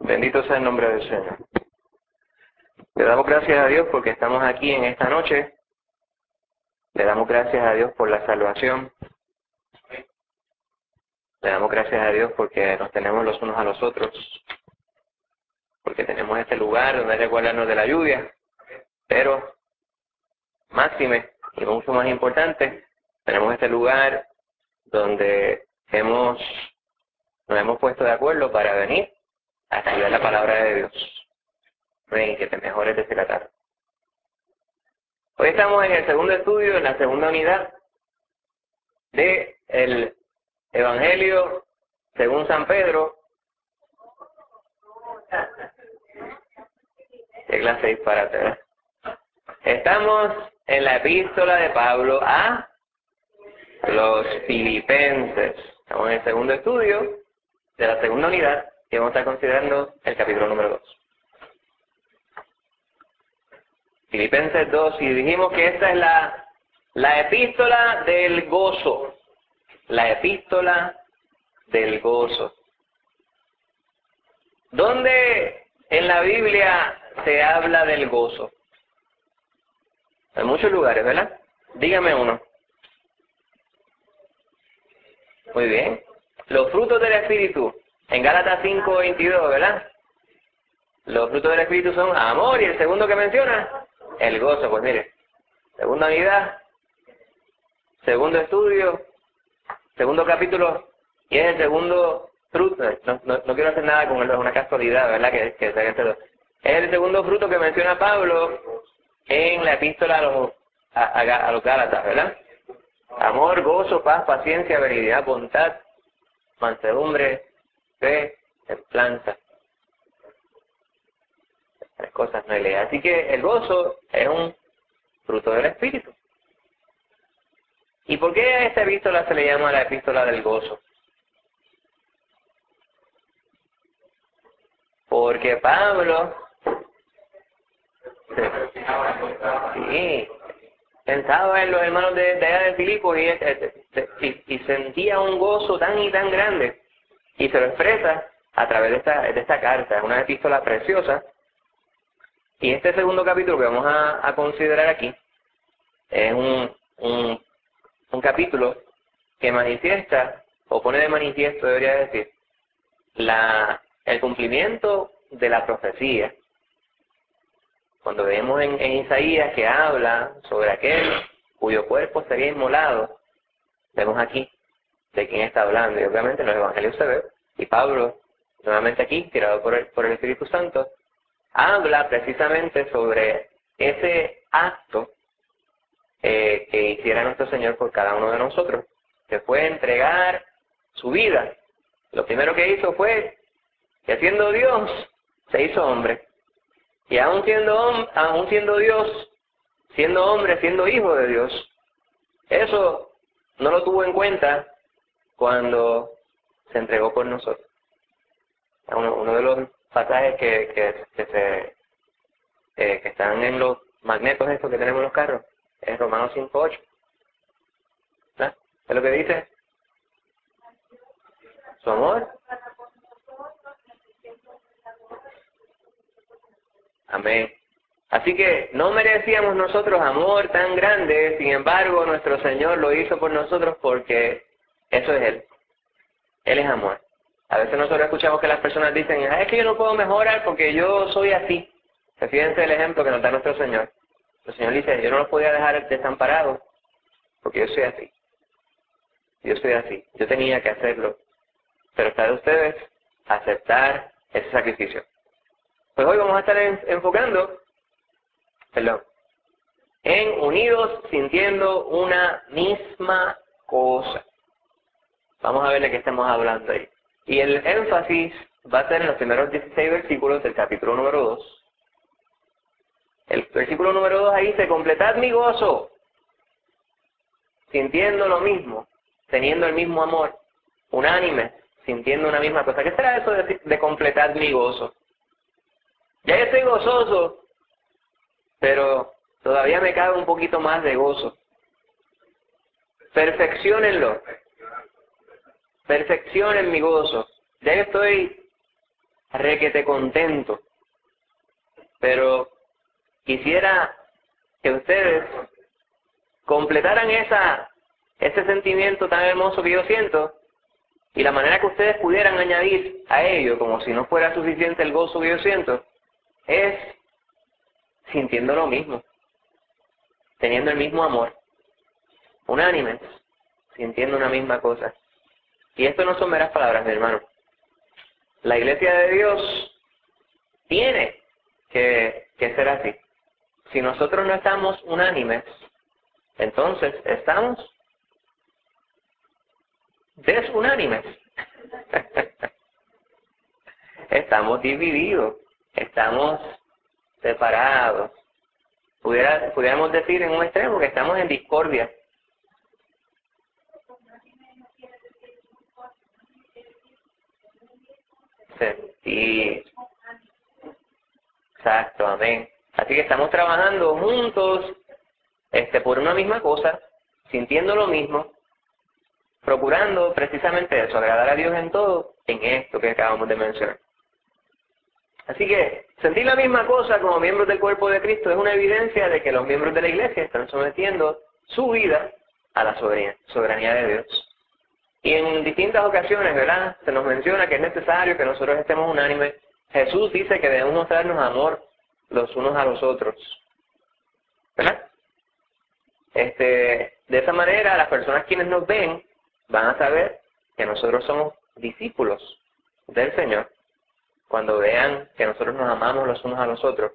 Bendito sea el nombre del Señor. Le damos gracias a Dios porque estamos aquí en esta noche. Le damos gracias a Dios por la salvación. Le damos gracias a Dios porque nos tenemos los unos a los otros. Porque tenemos este lugar donde resguardarnos de la lluvia. Pero, máxime y mucho más importante, tenemos este lugar donde nos hemos puesto de acuerdo para venir a estudiar la palabra de Dios. Ven, que te mejores desde la tarde. Hoy estamos en el segundo estudio, en la segunda unidad de el Evangelio según San Pedro. Qué clase disparate, ¿verdad? Estamos en la epístola de Pablo a los Filipenses. Estamos en el segundo estudio de la segunda unidad y vamos a estar considerando el capítulo número 2. Filipenses 2, y dijimos que esta es la epístola del gozo. La epístola del gozo. ¿Dónde en la Biblia se habla del gozo? En muchos lugares, ¿verdad? Dígame uno. Muy bien. Los frutos del Espíritu. En Gálatas 5:22, ¿verdad? Los frutos del Espíritu son amor, y el segundo que menciona, el gozo. Pues mire, segunda unidad, segundo estudio, segundo capítulo, y es el segundo fruto. No quiero hacer nada con él, es una casualidad, ¿verdad? Que es el segundo fruto que menciona Pablo en la epístola a los Gálatas, ¿verdad? Amor, gozo, paz, paciencia, benignidad, bondad, mansedumbre, fe, templanza. Tres cosas no hay ley. Así que el gozo es un fruto del Espíritu. ¿Y por qué a esta epístola se le llama la epístola del gozo? Porque Pablo sí, pensaba en los hermanos de allá de Filipos y sentía un gozo tan y tan grande, y se lo expresa a través de esta carta. Es una epístola preciosa, y este segundo capítulo que vamos a considerar aquí es un capítulo que manifiesta, o pone de manifiesto, debería decir, el cumplimiento de la profecía. Cuando vemos en Isaías que habla sobre aquel cuyo cuerpo sería inmolado, vemos aquí de quién está hablando, y obviamente en los evangelios se ve, y Pablo, nuevamente aquí, inspirado por el Espíritu Santo, habla precisamente sobre ese acto que hiciera nuestro Señor por cada uno de nosotros, que fue entregar su vida. Lo primero que hizo fue que, siendo Dios, se hizo hombre. Y aún siendo Dios, siendo hombre, siendo hijo de Dios, eso no lo tuvo en cuenta cuando se entregó por nosotros. Uno de los pasajes que están en los magnetos estos que tenemos en los carros es Romanos 5:8. ¿Verdad? ¿Es lo que dice? Su amor. Amén. Así que no merecíamos nosotros amor tan grande, sin embargo nuestro Señor lo hizo por nosotros porque eso es Él. Él es amor. A veces nosotros escuchamos que las personas dicen, es que yo no puedo mejorar porque yo soy así. Fíjense el ejemplo que nos da nuestro Señor. El Señor dice, yo no los podía dejar desamparados porque yo soy así. Yo soy así. Yo tenía que hacerlo. Pero está de ustedes aceptar ese sacrificio. Pues hoy vamos a estar enfocando, en unidos sintiendo una misma cosa. Vamos a ver de qué estamos hablando ahí. Y el énfasis va a ser en los primeros 16 versículos del capítulo número 2. El versículo número 2 ahí dice, completad mi gozo, sintiendo lo mismo, teniendo el mismo amor, unánime, sintiendo una misma cosa. ¿Qué será eso de completar mi gozo? Ya yo estoy gozoso, pero todavía me cabe un poquito más de gozo. Perfecciónenlo. Perfeccionen mi gozo. Ya yo estoy requete contento. Pero quisiera que ustedes completaran ese sentimiento tan hermoso que yo siento, y la manera que ustedes pudieran añadir a ello, como si no fuera suficiente el gozo que yo siento, es sintiendo lo mismo, teniendo el mismo amor, unánimes, sintiendo una misma cosa. Y esto no son meras palabras, mi hermano. La iglesia de Dios tiene que ser así. Si nosotros no estamos unánimes, entonces estamos desunánimes. Estamos divididos, estamos separados. Pudiéramos decir en un extremo que estamos en discordia. Sí. Exacto, amén. Así que estamos trabajando juntos por una misma cosa, sintiendo lo mismo, procurando precisamente eso, agradar a Dios en todo, en esto que acabamos de mencionar. Así que sentir la misma cosa como miembros del cuerpo de Cristo es una evidencia de que los miembros de la iglesia están sometiendo su vida a la soberanía de Dios. Y en distintas ocasiones, ¿verdad?, se nos menciona que es necesario que nosotros estemos unánimes. Jesús dice que debemos mostrarnos amor los unos a los otros, ¿verdad? De esa manera, las personas quienes nos ven van a saber que nosotros somos discípulos del Señor cuando vean que nosotros nos amamos los unos a los otros.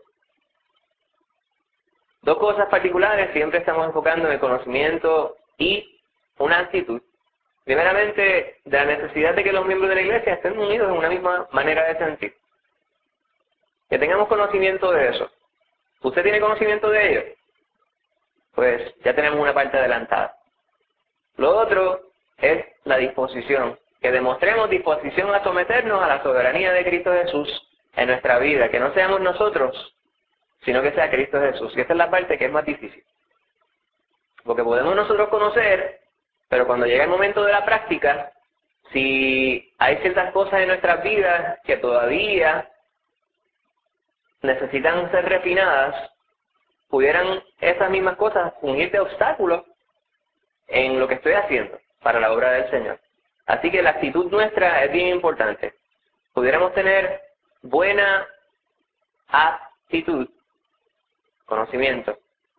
Dos cosas particulares siempre estamos enfocando en el conocimiento y una actitud. Primeramente, de la necesidad de que los miembros de la iglesia estén unidos en una misma manera de sentir. Que tengamos conocimiento de eso. ¿Usted tiene conocimiento de ello? Pues ya tenemos una parte adelantada. Lo otro es la disposición. Que demostremos disposición a someternos a la soberanía de Cristo Jesús en nuestra vida. Que no seamos nosotros, sino que sea Cristo Jesús. Y esa es la parte que es más difícil. Porque podemos nosotros conocer, pero cuando llega el momento de la práctica, si hay ciertas cosas en nuestras vidas que todavía necesitan ser refinadas, pudieran esas mismas cosas fungir de obstáculos en lo que estoy haciendo para la obra del Señor. Así que la actitud nuestra es bien importante. Pudiéramos tener buena actitud, conocimiento,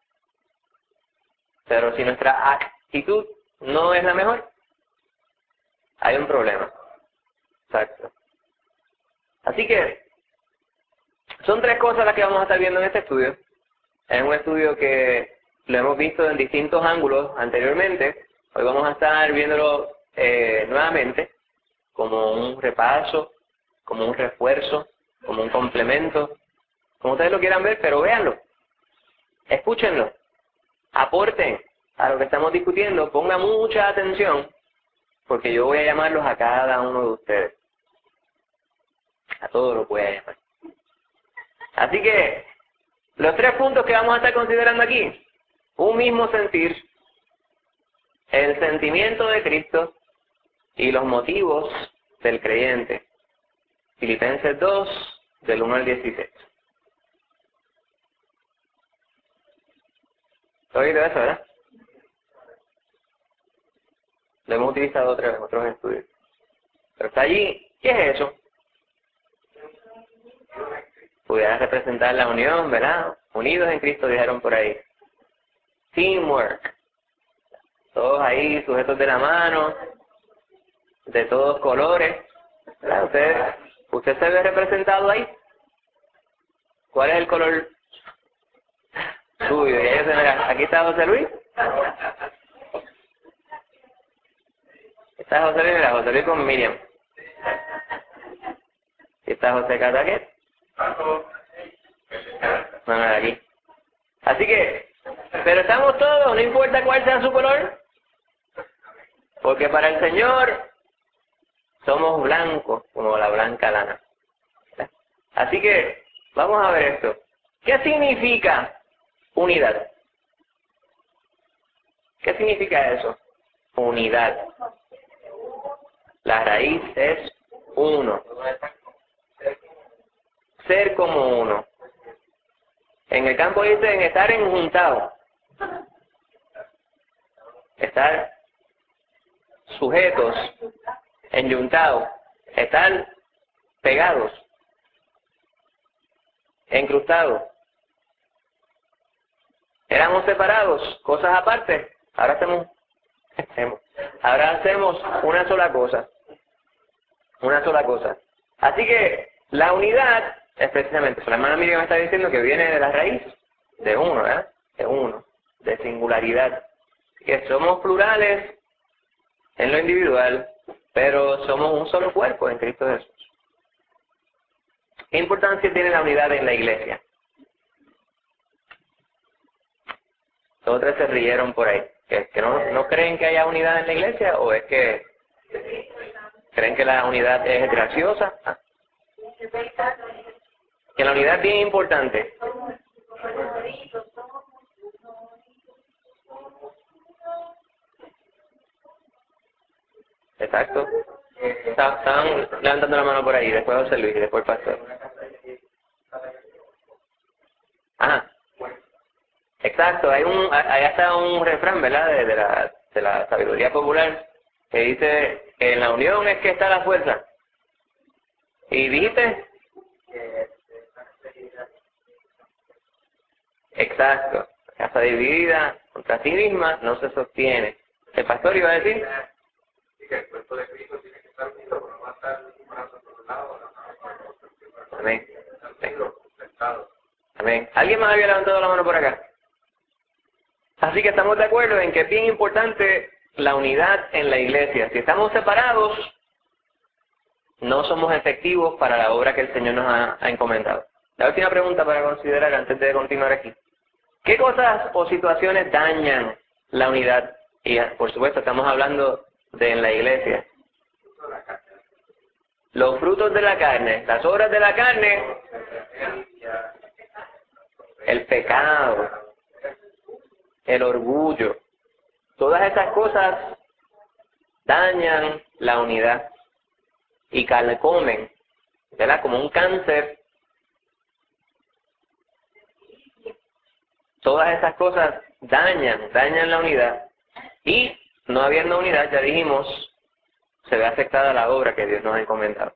pero si nuestra actitud no es la mejor, hay un problema. Exacto. Así que son tres cosas las que vamos a estar viendo en este estudio. Es un estudio que lo hemos visto en distintos ángulos anteriormente. Hoy vamos a estar viéndolo nuevamente como un repaso, como un refuerzo, como un complemento, como ustedes lo quieran ver, pero véanlo, escúchenlo, aporten a lo que estamos discutiendo, pongan mucha atención, porque yo voy a llamarlos a cada uno de ustedes. A todos los voy a llamar. Así que los tres puntos que vamos a estar considerando aquí: un mismo sentir, el sentimiento de Cristo y los motivos del creyente. Filipenses 2, del 1 al 16. ¿Has oído eso, verdad? Lo hemos utilizado otra vez en otros estudios. Pero está allí. ¿Qué es eso? Pudiera representar la unión, ¿verdad? Unidos en Cristo, dijeron por ahí. Teamwork. Todos ahí sujetos de la mano, de todos colores, ¿verdad? ¿Usted se ve representado ahí? ¿Cuál es el color suyo? Ya yo sé, mira, aquí está José Luis. Está José Luis, mira, José Luis con Miriam. Aquí está José Cataquet. No, de aquí. Así que, pero estamos todos, no importa cuál sea su color, porque para el Señor somos blancos como la blanca lana. Así que, vamos a ver esto. ¿Qué significa unidad? ¿Qué significa eso? Unidad. La raíz es uno. ser como uno. En el campo dicen estar enjuntado, estar sujetos, enyuntados, estar pegados, encrustados. Éramos separados, cosas aparte, ahora hacemos una sola cosa. Una sola cosa. Así que la unidad es precisamente, la hermana Miriam me está diciendo que viene de la raíz de uno, ¿eh? De uno, de singularidad. Que somos plurales en lo individual, pero somos un solo cuerpo en Cristo Jesús. ¿Qué importancia tiene la unidad en la iglesia? Otros se rieron por ahí. ¿Que no creen que haya unidad en la iglesia o es que creen que la unidad es graciosa? Que la unidad es bien importante. Exacto. Estaban levantando la mano por ahí, después José Luis y después el pastor. Ajá. Exacto, allá está un refrán, ¿verdad? De la sabiduría popular que dice que en la unión es que está la fuerza. ¿Y dijiste? Exacto. Casa dividida contra sí misma no se sostiene. ¿El pastor iba a decir? Amén. Amén. ¿Alguien más había levantado la mano por acá? Así que estamos de acuerdo en que es bien importante la unidad en la iglesia. Si estamos separados, no somos efectivos para la obra que el Señor nos ha encomendado. La última pregunta para considerar antes de continuar aquí. ¿Qué cosas o situaciones dañan la unidad? Y por supuesto estamos hablando de en la iglesia. Los frutos de la carne, las obras de la carne, el pecado, el orgullo, todas esas cosas dañan la unidad y carcomen, ¿verdad? Como un cáncer. Todas esas cosas dañan la unidad y no habiendo unidad, ya dijimos, se ve afectada la obra que Dios nos ha encomendado.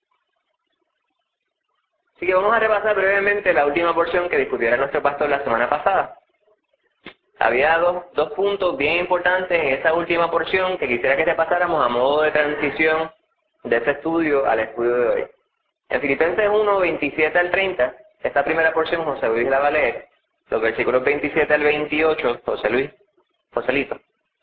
Así que vamos a repasar brevemente la última porción que discutiera nuestro pastor la semana pasada. Había dos puntos bien importantes en esa última porción que quisiera que repasáramos a modo de transición de ese estudio al estudio de hoy. En Filipenses 1, 27 al 30, esta primera porción José Luis la va a leer. Los versículos 27 al 28, Joselito.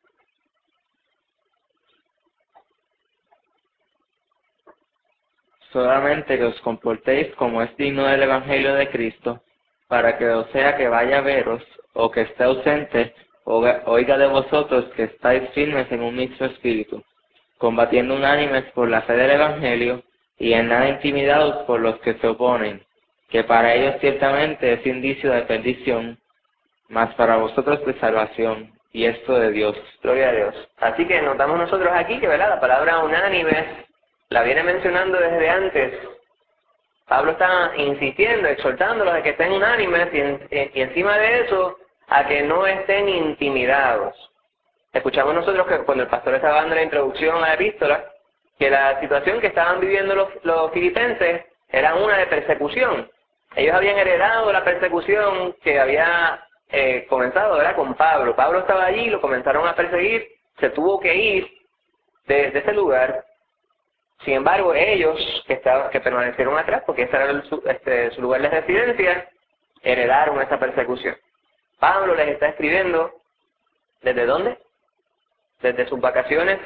Solamente que os comportéis como es digno del Evangelio de Cristo, para que o sea que vaya a veros, o que esté ausente, oiga de vosotros que estáis firmes en un mismo espíritu, combatiendo unánimes por la fe del Evangelio, y en nada intimidados por los que se oponen, que para ellos ciertamente es indicio de perdición, mas para vosotros de salvación, y esto de Dios. Gloria a Dios. Así que notamos nosotros aquí que, ¿verdad?, la palabra unánimes la viene mencionando desde antes. Pablo está insistiendo, exhortándolos a que estén unánimes y encima de eso, a que no estén intimidados. Escuchamos nosotros que cuando el pastor estaba dando la introducción a la epístola, que la situación que estaban viviendo los filipenses era una de persecución. Ellos habían heredado la persecución que había comenzado, ¿verdad?, con Pablo. Pablo estaba allí, lo comenzaron a perseguir, se tuvo que ir de ese lugar. Sin embargo, ellos que permanecieron atrás, porque ese era su lugar de residencia, heredaron esa persecución. Pablo les está escribiendo, ¿desde dónde? Desde sus vacaciones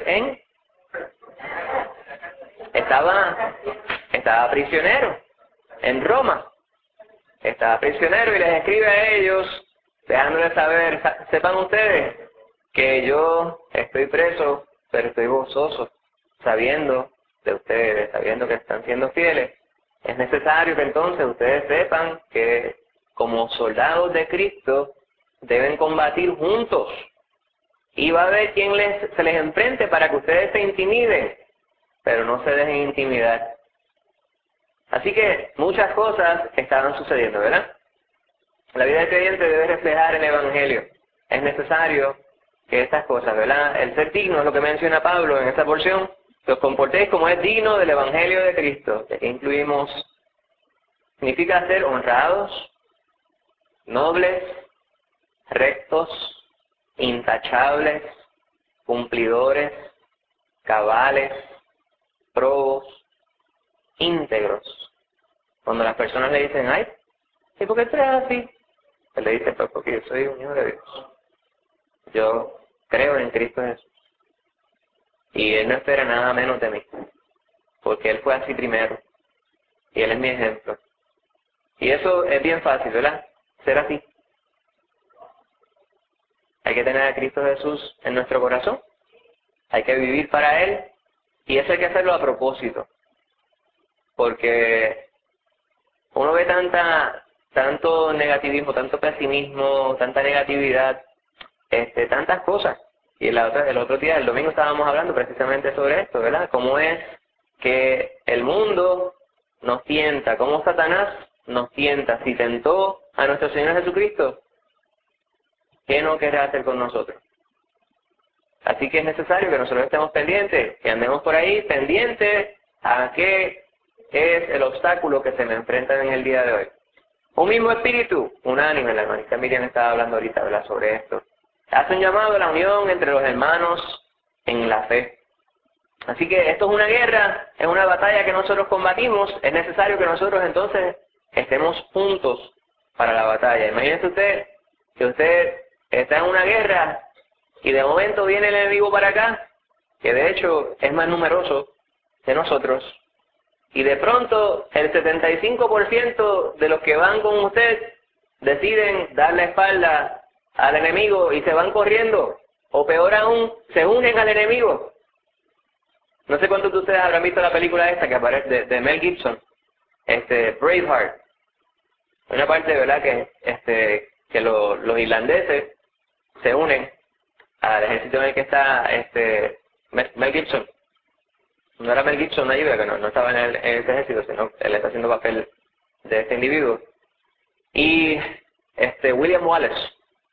estaba prisionero en Roma. Estaba prisionero y les escribe a ellos, dejándoles saber, sepan ustedes que yo estoy preso, pero estoy gozoso, sabiendo de ustedes, sabiendo que están siendo fieles. Es necesario que entonces ustedes sepan que como soldados de Cristo deben combatir juntos. Y va a haber quien se les enfrente para que ustedes se intimiden, pero no se dejen intimidar. Así que muchas cosas estaban sucediendo, ¿verdad? La vida del creyente debe reflejar el Evangelio. Es necesario que estas cosas, ¿verdad? El ser digno es lo que menciona Pablo en esta porción, que os comportéis como es digno del Evangelio de Cristo. Aquí incluimos, significa ser honrados, nobles, rectos, intachables, cumplidores, cabales, probos, íntegros. Cuando las personas le dicen, ay, ¿y por qué tú eres así? Él le dice, pues porque yo soy un hijo de Dios. Yo creo en Cristo Jesús. Y Él no espera nada menos de mí. Porque Él fue así primero. Y Él es mi ejemplo. Y eso es bien fácil, ¿verdad? Ser así. Hay que tener a Cristo Jesús en nuestro corazón. Hay que vivir para Él. Y eso hay que hacerlo a propósito. Porque uno ve tanto negativismo, tanto pesimismo, tanta negatividad, tantas cosas. Y el otro día, el domingo, estábamos hablando precisamente sobre esto, ¿verdad? Cómo es que el mundo nos tienta, cómo Satanás nos tienta. Si tentó a nuestro Señor Jesucristo, ¿qué no querrá hacer con nosotros? Así que es necesario que nosotros estemos pendientes, que andemos por ahí pendientes a qué es el obstáculo que se me enfrenta en el día de hoy. Un mismo espíritu, unánime, la hermanita Miriam estaba hablando ahorita, ¿verdad?, sobre esto. Hace un llamado a la unión entre los hermanos en la fe. Así que esto es una guerra, es una batalla que nosotros combatimos. Es necesario que nosotros entonces estemos juntos para la batalla. Imagínese usted que usted está en una guerra y de momento viene el enemigo para acá, que de hecho es más numeroso que nosotros. Y de pronto el 75% de los que van con usted deciden dar la espalda al enemigo y se van corriendo. O peor aún, se unen al enemigo. No sé cuántos de ustedes habrán visto la película esta que aparece de Mel Gibson, Braveheart. Hay una parte, ¿verdad?, que los irlandeses se unen al ejército en el que está Mel Gibson. No era Mel Gibson allí, que no estaba en ese ejército, sino él está haciendo papel de este individuo. Y William Wallace.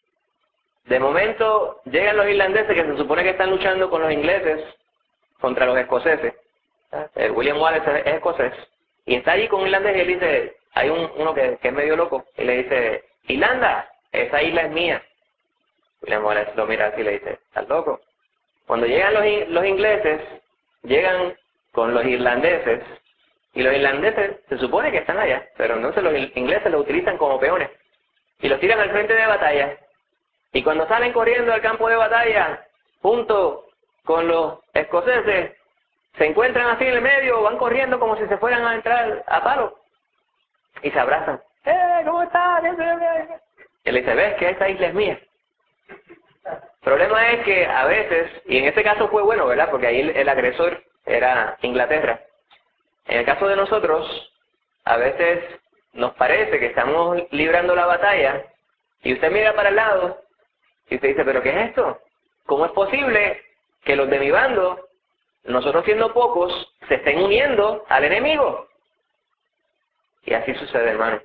De momento llegan los irlandeses que se supone que están luchando con los ingleses contra los escoceses. William Wallace es escocés. Y está allí con un irlandés y él dice, hay uno que es medio loco, y le dice, Irlanda, esa isla es mía. William Wallace lo mira así y le dice, ¿estás loco? Cuando llegan los ingleses, llegan con los irlandeses, y los irlandeses se supone que están allá, pero entonces los ingleses los utilizan como peones, y los tiran al frente de batalla, y cuando salen corriendo al campo de batalla, junto con los escoceses, se encuentran así en el medio, van corriendo como si se fueran a entrar a palo, y se abrazan. ¿Cómo estás? Y le dice, ¿ves que esta isla es mía? El problema es que a veces, y en este caso fue bueno, ¿verdad?, porque ahí el agresor era Inglaterra. En el caso de nosotros, a veces nos parece que estamos librando la batalla, y usted mira para el lado, y usted dice, ¿pero qué es esto? ¿Cómo es posible que los de mi bando, nosotros siendo pocos, se estén uniendo al enemigo? Y así sucede, hermano.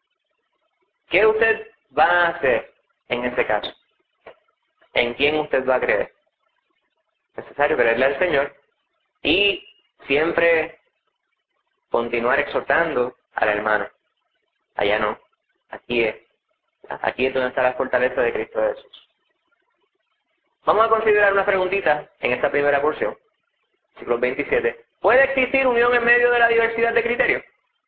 ¿Qué usted va a hacer en ese caso? ¿En quién usted va a creer? Es necesario creerle al Señor y siempre continuar exhortando al hermano. Allá no. Aquí es. Aquí es donde está la fortaleza de Cristo Jesús. Vamos a considerar una preguntita en esta primera porción. Versículo 27. ¿Puede existir unión en medio de la diversidad de criterios?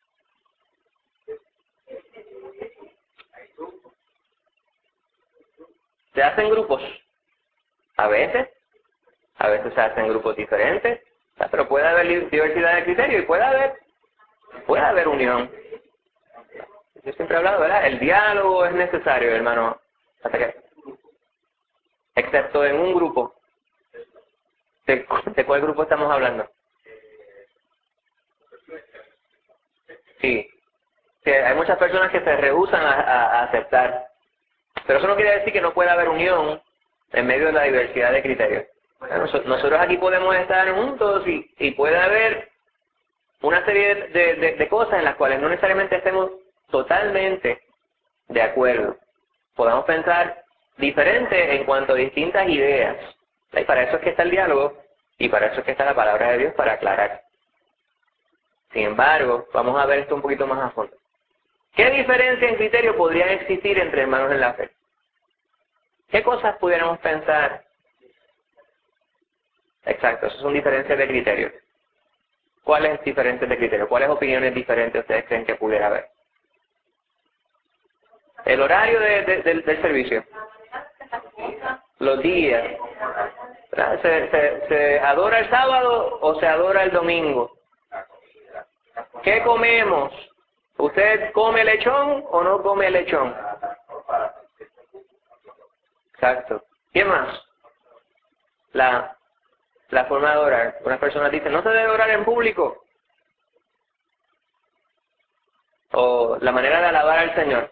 Se hacen grupos. A veces se hacen grupos diferentes, pero puede haber diversidad de criterios y puede haber unión. Yo siempre he hablado, ¿verdad? El diálogo es necesario, hermano, excepto en un grupo. ¿De cuál grupo estamos hablando? Sí. Sí, hay muchas personas que se rehúsan a aceptar. Pero eso no quiere decir que no pueda haber unión en medio de la diversidad de criterios. Nosotros aquí podemos estar juntos y puede haber una serie de cosas en las cuales no necesariamente estemos totalmente de acuerdo. Podamos pensar diferente en cuanto a distintas ideas. Y para eso es que está el diálogo y para eso es que está la palabra de Dios, para aclarar. Sin embargo, vamos a ver esto un poquito más a fondo. ¿Qué diferencia en criterio podría existir entre hermanos en la fe? ¿Qué cosas pudiéramos pensar? Exacto, eso son diferencias de criterio. ¿Cuáles diferencias de criterio? ¿Cuáles opiniones diferentes ustedes creen que pudiera haber? El horario del servicio. Los días. ¿Verdad? ¿Se adora el sábado o se adora el domingo? ¿Qué comemos? ¿Usted come lechón o no come lechón? Exacto. ¿Qué más? La forma de orar. Unas personas dicen, no se debe orar en público. O la manera de alabar al Señor.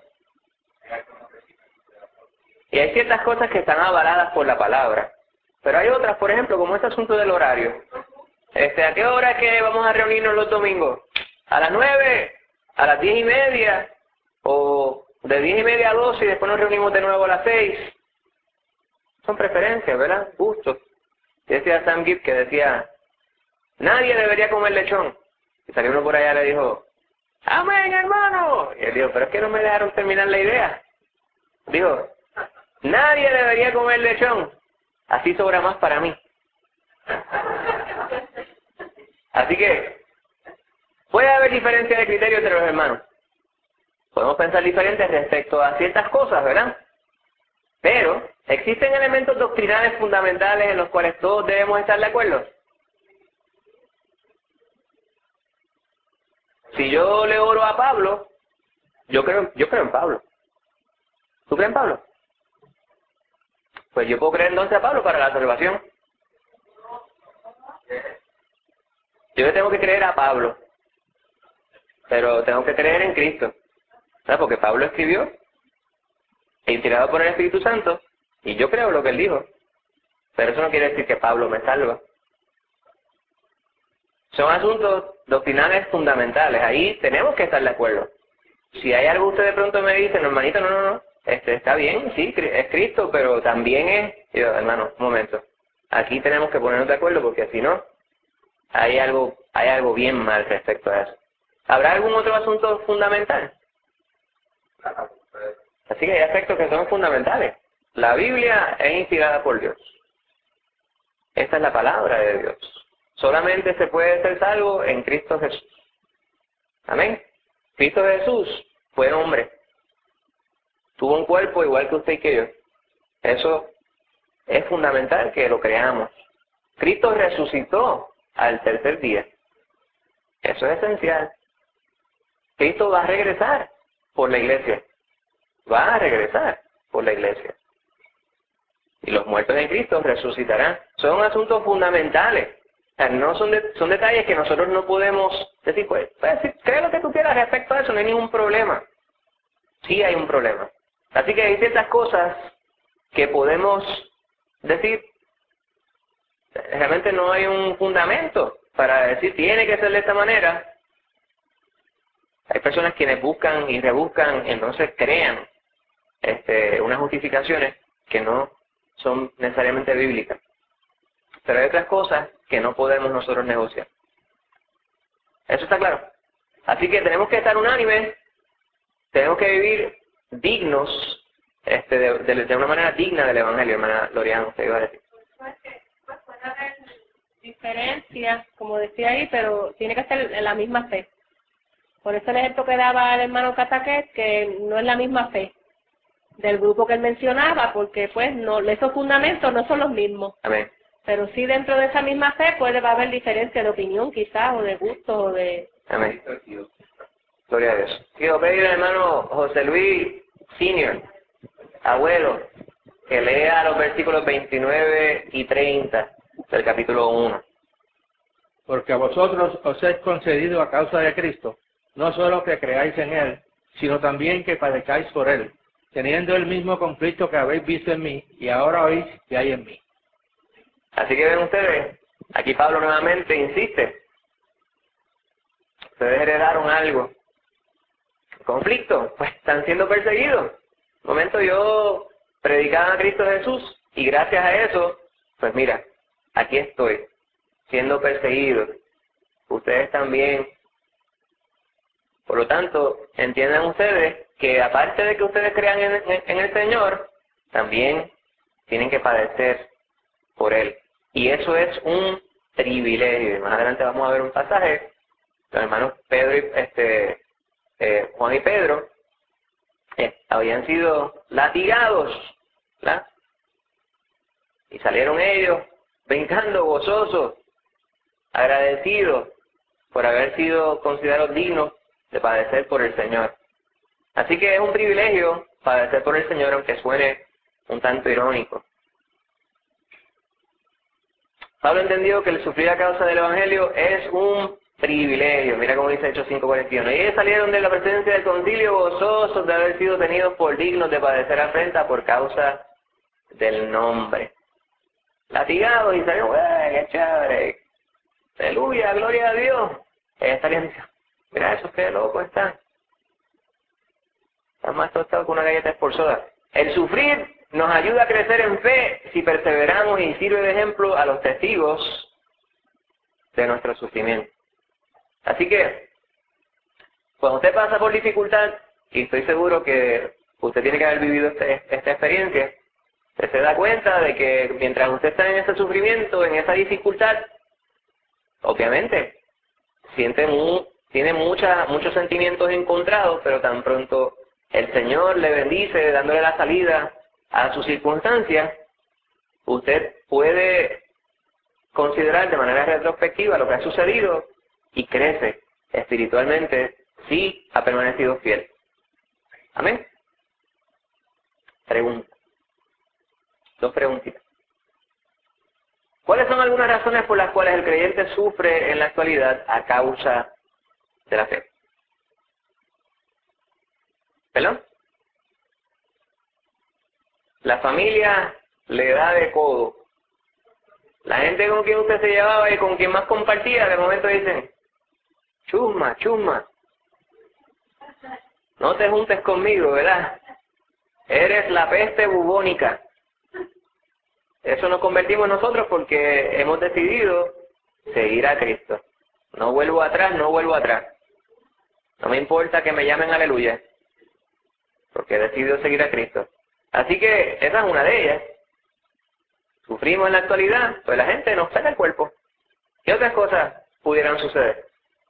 Y hay ciertas cosas que están avaladas por la palabra. Pero hay otras, por ejemplo, como este asunto del horario. ¿A qué hora es que vamos a reunirnos los domingos? ¿A las 9? ¿A las 10:30? ¿O de 10:30 a 12 y después nos reunimos de nuevo a las 6? Son preferencias, ¿verdad? Gustos. Y decía Sam Gibb que decía, nadie debería comer lechón. Y salió uno por allá y le dijo, ¡amén, hermano! Y él dijo, pero es que no me dejaron terminar la idea. Dijo, nadie debería comer lechón. Así sobra más para mí. Así que, puede haber diferencia de criterio entre los hermanos. Podemos pensar diferentes respecto a ciertas cosas, ¿verdad? Pero, ¿existen elementos doctrinales fundamentales en los cuales todos debemos estar de acuerdo? Si yo le oro a Pablo, yo creo en Pablo. ¿Tú crees en Pablo? Pues yo puedo creer entonces a Pablo para la salvación. Yo le tengo que creer a Pablo, pero tengo que creer en Cristo. ¿Sabes? Porque Pablo escribió, inspirado por el Espíritu Santo, y yo creo lo que él dijo. Pero eso no quiere decir que Pablo me salva. Son asuntos doctrinales fundamentales. Ahí tenemos que estar de acuerdo. Si hay algo usted de pronto me dice, no, hermanito, no. Está bien, sí, es Cristo, pero también es... Yo, hermano, un momento. Aquí tenemos que ponernos de acuerdo porque si no, hay algo bien mal respecto a eso. ¿Habrá algún otro asunto fundamental? Así que hay aspectos que son fundamentales. La Biblia es inspirada por Dios. Esta es la palabra de Dios. Solamente se puede ser salvo en Cristo Jesús. Amén. Cristo Jesús fue hombre. Tuvo un cuerpo igual que usted y que yo. Eso es fundamental que lo creamos. Cristo resucitó al tercer día. Eso es esencial. Cristo va a regresar por la iglesia. Va a regresar por la iglesia. Y los muertos en Cristo resucitarán. Son asuntos fundamentales. O sea, no son detalles que nosotros no podemos decir, pues decir, cree lo que tú quieras respecto a eso, no hay ningún problema. Sí hay un problema. Así que hay ciertas cosas que podemos decir, realmente no hay un fundamento para decir, tiene que ser de esta manera. Hay personas quienes buscan y rebuscan, entonces crean unas justificaciones que no son necesariamente bíblicas. Pero hay otras cosas que no podemos nosotros negociar. Eso está claro. Así que tenemos que estar unánimes, tenemos que vivir dignos, de una manera digna del Evangelio, hermana Loriano, usted iba a decir. Pues puede haber diferencias, como decía ahí, pero tiene que ser en la misma fe. Por eso el ejemplo que daba el hermano Cataquet, que no es la misma fe del grupo que él mencionaba, porque pues no, esos fundamentos no son los mismos. Amén. Pero sí dentro de esa misma fe puede haber diferencia de opinión quizás, o de gusto, o de... Amén. Gloria a Dios. Quiero pedir al hermano José Luis Senior, abuelo, que lea los versículos 29 y 30 del capítulo 1. Porque a vosotros os es concedido a causa de Cristo, no solo que creáis en Él, sino también que padezcáis por Él, teniendo el mismo conflicto que habéis visto en mí, y ahora oís que hay en mí. Así que ven ustedes, aquí Pablo nuevamente insiste. ustedes heredaron algo. Conflicto, pues están siendo perseguidos. Un momento yo predicaba a Cristo Jesús y gracias a eso, pues mira, aquí estoy, siendo perseguido. Ustedes también. Por lo tanto, entiendan ustedes que aparte de que ustedes crean en el Señor, también tienen que padecer por Él. Y eso es un privilegio. Más adelante vamos a ver un pasaje. Los hermanos Pedro y Juan y Pedro habían sido latigados, ¿verdad? Y salieron ellos brincando, gozosos, agradecidos por haber sido considerados dignos de padecer por el Señor. Así que es un privilegio padecer por el Señor, aunque suene un tanto irónico. Pablo entendió que el sufrir a causa del Evangelio es un privilegio. Mira cómo dice Hechos 5:41. Y ellos salieron de la presencia del concilio gozosos de haber sido tenidos por dignos de padecer afrenta por causa del nombre. Latigados y salieron, ¡qué chévere! ¡Aleluya! ¡Gloria a Dios! Ellos estarían diciendo, mira esos qué locos están. Están más tostados que una galleta esporzada. El sufrir nos ayuda a crecer en fe si perseveramos y sirve de ejemplo a los testigos de nuestro sufrimiento. Así que, cuando usted pasa por dificultad, y estoy seguro que usted tiene que haber vivido esta experiencia, usted se da cuenta de que mientras usted está en ese sufrimiento, en esa dificultad, obviamente, tiene muchos sentimientos encontrados, pero tan pronto el Señor le bendice dándole la salida a sus circunstancias, usted puede considerar de manera retrospectiva lo que ha sucedido y crece espiritualmente si ha permanecido fiel. Amén. Pregunta. 2 preguntitas. ¿Cuáles son algunas razones por las cuales el creyente sufre en la actualidad a causa de la fe? ¿Perdón? La familia le da de codo. La gente con quien usted se llevaba y con quien más compartía, de momento dicen, chusma, chusma, no te juntes conmigo, ¿verdad? Eres la peste bubónica. Eso nos convertimos nosotros porque hemos decidido seguir a Cristo. No vuelvo atrás, no vuelvo atrás. No me importa que me llamen aleluya, porque he decidido seguir a Cristo. Así que esa es una de ellas. Sufrimos en la actualidad, pues la gente nos saca el cuerpo. ¿Qué otras cosas pudieran suceder?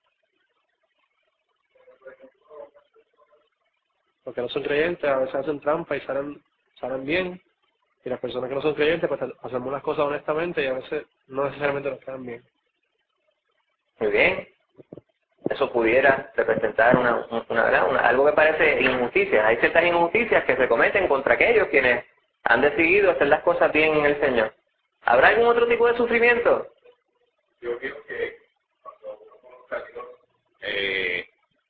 Porque no son creyentes, a veces hacen trampa y salen bien. Y las personas que no son creyentes, pues hacemos las cosas honestamente y a veces no necesariamente nos quedan bien. Muy bien. Eso pudiera representar algo que parece injusticia. Hay ciertas injusticias que se cometen contra aquellos quienes han decidido hacer las cosas bien en el Señor. ¿Habrá algún otro tipo de sufrimiento? Yo creo que cuando uno conoce a Dios,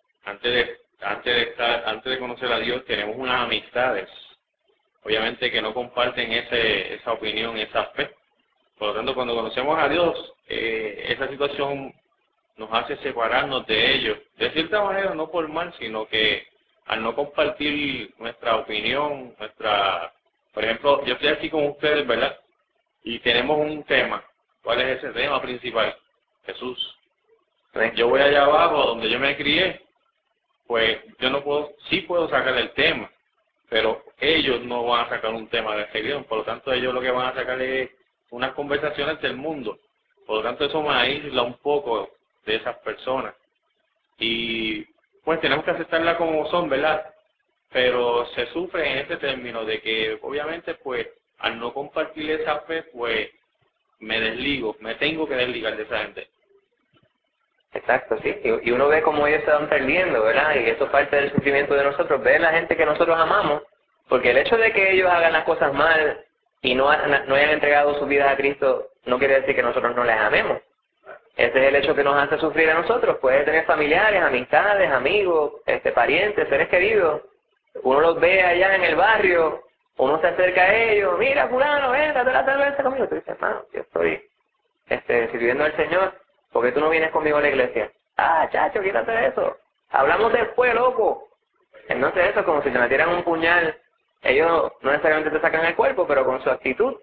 antes de conocer a Dios, tenemos unas amistades, obviamente que no comparten esa opinión, esa fe. Por lo tanto, cuando conocemos a Dios, esa situación nos hace separarnos de ellos. De cierta manera, no por mal, sino que al no compartir nuestra opinión, por ejemplo, yo estoy aquí con ustedes, ¿verdad? Y tenemos un tema. ¿Cuál es ese tema principal? Jesús. Yo voy allá abajo, donde yo me crié, pues yo no puedo, sí puedo sacar el tema, pero ellos no van a sacar un tema de religión. Por lo tanto, ellos lo que van a sacar es unas conversaciones del mundo. Por lo tanto, eso me aísla un poco de esas personas. Y pues tenemos que aceptarla como son, ¿verdad? Pero se sufre en ese término de que obviamente pues al no compartir esa fe pues me tengo que desligar de esa gente. Exacto, sí. Y uno ve cómo ellos se van perdiendo, ¿verdad? Y eso es parte del sufrimiento de nosotros. Ver la gente que nosotros amamos, porque el hecho de que ellos hagan las cosas mal y no hayan entregado sus vidas a Cristo no quiere decir que nosotros no les amemos. Ese es el hecho que nos hace sufrir a nosotros. Puede tener familiares, amistades, amigos, parientes, seres queridos. Uno los ve allá en el barrio, uno se acerca a ellos, mira fulano, ven, date la cerveza conmigo. Tú dices, hermano, yo estoy sirviendo al Señor, ¿por qué tú no vienes conmigo a la iglesia? Ah, chacho, quítate eso. Hablamos después, loco. Entonces eso es como si te metieran un puñal. Ellos no necesariamente te sacan el cuerpo, pero con su actitud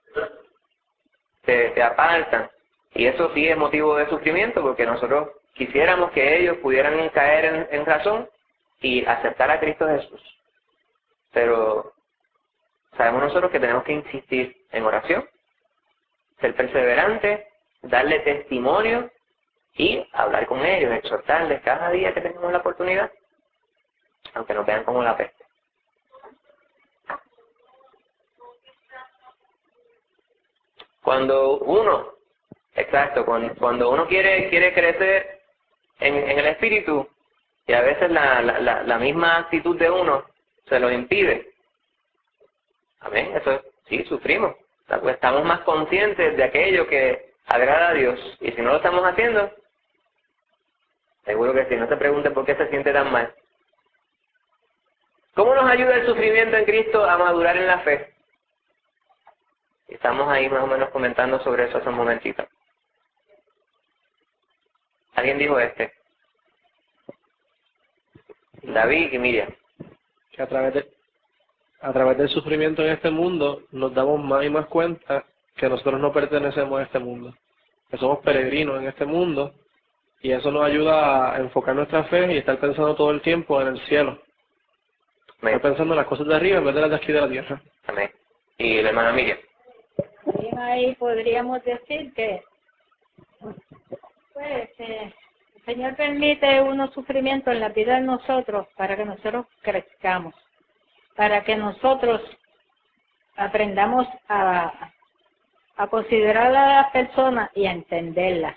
te apartan. Y eso sí es motivo de sufrimiento, porque nosotros quisiéramos que ellos pudieran caer en razón y aceptar a Cristo Jesús. Pero sabemos nosotros que tenemos que insistir en oración, ser perseverantes, darle testimonio y hablar con ellos, exhortarles cada día que tengamos la oportunidad, aunque nos vean como la peste. Cuando uno, exacto, cuando uno quiere crecer en el espíritu, y a veces la misma actitud de uno se lo impide. Amén, eso sí, sufrimos. Estamos más conscientes de aquello que agrada a Dios. Y si no lo estamos haciendo, seguro que sí. No se pregunten por qué se siente tan mal. ¿Cómo nos ayuda el sufrimiento en Cristo a madurar en la fe? Estamos ahí más o menos comentando sobre eso hace un momentito. ¿Alguien dijo este? David y Miriam. Que a través del sufrimiento en este mundo nos damos más y más cuenta que nosotros no pertenecemos a este mundo, que somos peregrinos en este mundo, y eso nos ayuda a enfocar nuestra fe y estar pensando todo el tiempo en el cielo. Amén. Estar pensando en las cosas de arriba en vez de las de aquí de la tierra. Amén. Y la hermana Miriam. También ahí podríamos decir que pues, el Señor permite unos sufrimientos en la vida de nosotros para que nosotros crezcamos, para que nosotros aprendamos a considerar a las personas y a entenderlas,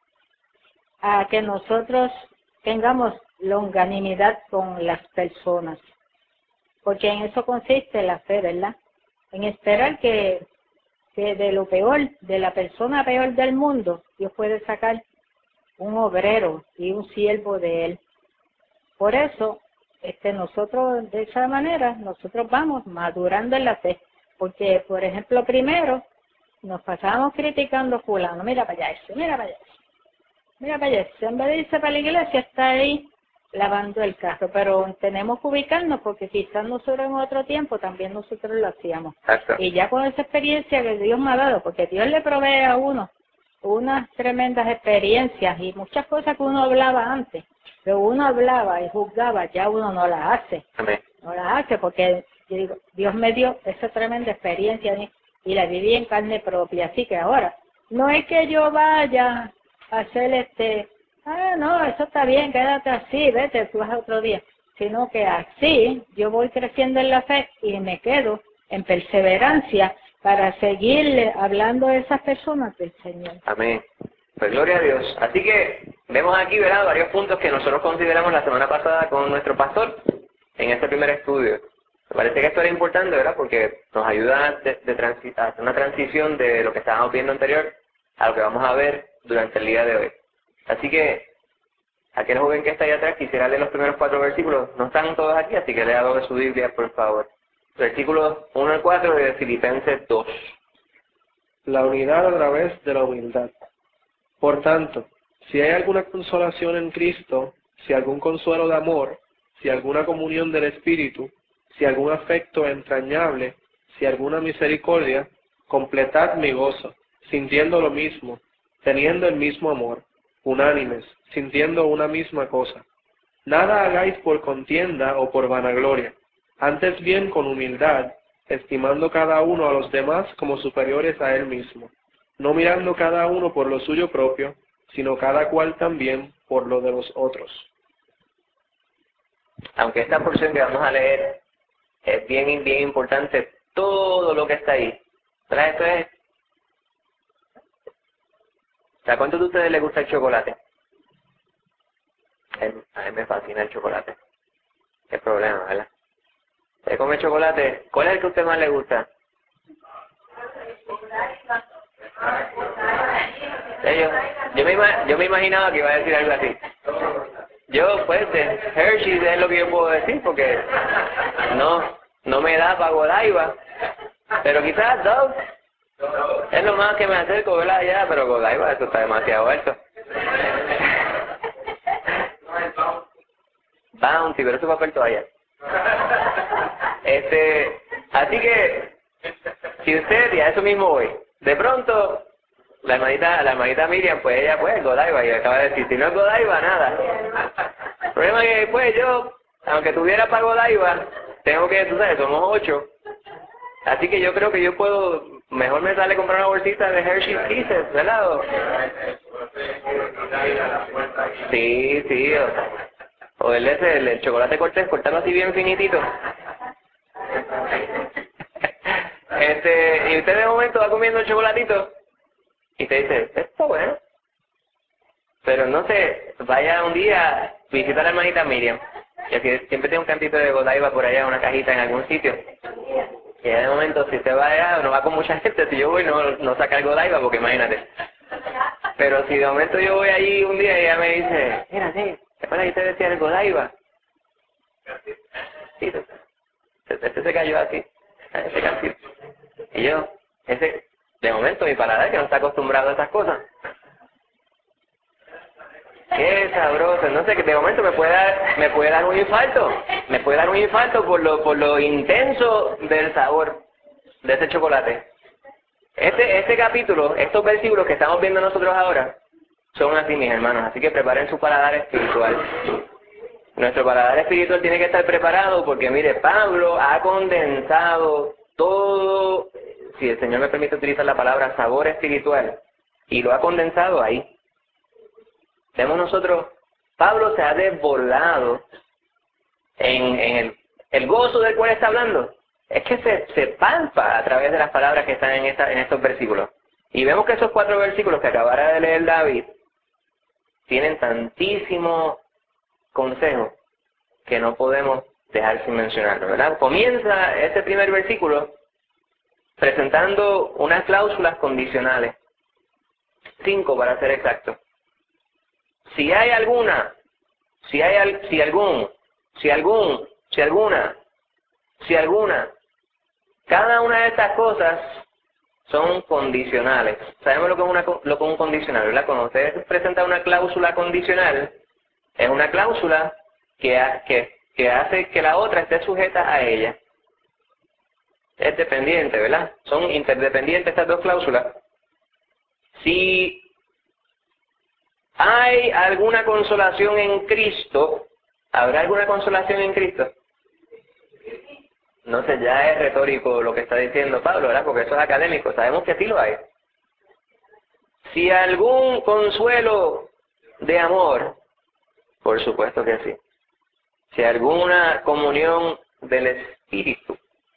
a que nosotros tengamos longanimidad con las personas, porque en eso consiste la fe, ¿verdad? En esperar que de lo peor, de la persona peor del mundo, Dios puede sacar un obrero y un siervo de él. Por eso, nosotros de esa manera, nosotros vamos madurando en la fe, porque, por ejemplo, primero nos pasábamos criticando a fulano, mira para allá ese, mira para allá ese, mira para allá ese, en vez de irse para la iglesia está ahí lavando el carro, pero tenemos que ubicarnos porque quizás nosotros en otro tiempo también nosotros lo hacíamos. Exacto. Y ya con esa experiencia que Dios me ha dado, porque Dios le provee a uno unas tremendas experiencias y muchas cosas que uno hablaba antes, pero uno hablaba y juzgaba, ya uno no las hace. Amén. No las hace porque yo digo, Dios me dio esa tremenda experiencia y la viví en carne propia. Así que ahora, no es que yo vaya a hacer no, eso está bien, quédate así, vete, tú vas otro día. Sino que así yo voy creciendo en la fe y me quedo en perseverancia para seguirle hablando a esas personas del Señor. Amén. Pues gloria a Dios. Así que vemos aquí, ¿verdad?, varios puntos que nosotros consideramos la semana pasada con nuestro pastor en este primer estudio. Me parece que esto era importante, ¿verdad?, porque nos ayuda a hacer una transición de lo que estábamos viendo anterior a lo que vamos a ver durante el día de hoy. Así que, aquel joven que está ahí atrás, quisiera leer los primeros 4 versículos. No están todos aquí, así que lea algo de su Biblia, por favor. Versículos 1 al 4 de Filipenses 2. La unidad a través de la humildad. Por tanto, si hay alguna consolación en Cristo, si algún consuelo de amor, si alguna comunión del Espíritu, si algún afecto entrañable, si alguna misericordia, completad mi gozo, sintiendo lo mismo, teniendo el mismo amor, unánimes, sintiendo una misma cosa. Nada hagáis por contienda o por vanagloria, antes bien con humildad, estimando cada uno a los demás como superiores a él mismo, no mirando cada uno por lo suyo propio, sino cada cual también por lo de los otros. Aunque esta porción que vamos a leer es bien importante, todo lo que está ahí. ¿Verdad? Esto es... ¿A cuántos de ustedes les gusta el chocolate? A mí me fascina el chocolate. Qué problema, ¿verdad? ¿Se come chocolate? ¿Cuál es el que a usted más le gusta? Yo me imaginaba que iba a decir algo así. Yo, pues, de Hershey es lo que yo puedo decir, porque no me da para Godiva. Pero quizás Dove es lo más que me acerco, ¿verdad? Ya, pero Godiva, eso está demasiado alto. Bounty, pero eso es papel todavía. Así que, si usted, y a eso mismo voy, de pronto, la hermanita Miriam, pues ella, pues, Godiva, y acaba de decir, si no es Godiva, nada. El problema es que, pues, yo, aunque tuviera para Godiva, tengo que, tú sabes, somos 8. Así que yo creo que yo puedo, mejor me sale comprar una bolsita de Hershey Kisses, ¿verdad? Sí, o el chocolate Cortés, cortarlo así bien finitito. Y usted de momento va comiendo el chocolatito y te dice, esto está bueno. Pero no sé, vaya un día a visitar a la hermanita Miriam, y aquí siempre tiene un cantito de Godiva por allá, una cajita en algún sitio. Y de momento, si usted va allá, no va con mucha gente, si yo voy no saca el Godiva, porque imagínate. Pero si de momento yo voy allí un día y ella me dice, mira, sí, ¿te acuerdas que usted decía el Godiva? Sí, este se cayó así, ese cantito. Y yo, de momento mi paladar que no está acostumbrado a esas cosas. Qué sabroso, no sé, que de momento me puede dar un infarto, por lo intenso del sabor de ese chocolate. Este capítulo, estos versículos que estamos viendo nosotros ahora, son así, mis hermanos, así que preparen su paladar espiritual. Nuestro paladar espiritual tiene que estar preparado porque, mire, Pablo ha condensado todo, si el Señor me permite utilizar la palabra sabor espiritual, y lo ha condensado ahí. Vemos nosotros, Pablo se ha desbordado en el gozo del cual está hablando. Es que se palpa a través de las palabras que están en estos versículos. Y vemos que esos 4 versículos que acabara de leer David tienen tantísimo consejo que no podemos dejar sin mencionarlo, ¿verdad? Comienza este primer versículo presentando unas cláusulas condicionales. 5 para ser exacto. Si hay alguna, si alguna, cada una de estas cosas son condicionales. Sabemos lo que es un condicional, ¿verdad? Cuando usted presenta una cláusula condicional, es una cláusula que hace que la otra esté sujeta a ella. Es dependiente, ¿verdad? Son interdependientes estas dos cláusulas. Si hay alguna consolación en Cristo, ¿habrá alguna consolación en Cristo? No sé, ya es retórico lo que está diciendo Pablo, ¿verdad? Porque eso es académico, sabemos que sí lo hay. Si algún consuelo de amor, por supuesto que sí. Si alguna comunión del Espíritu,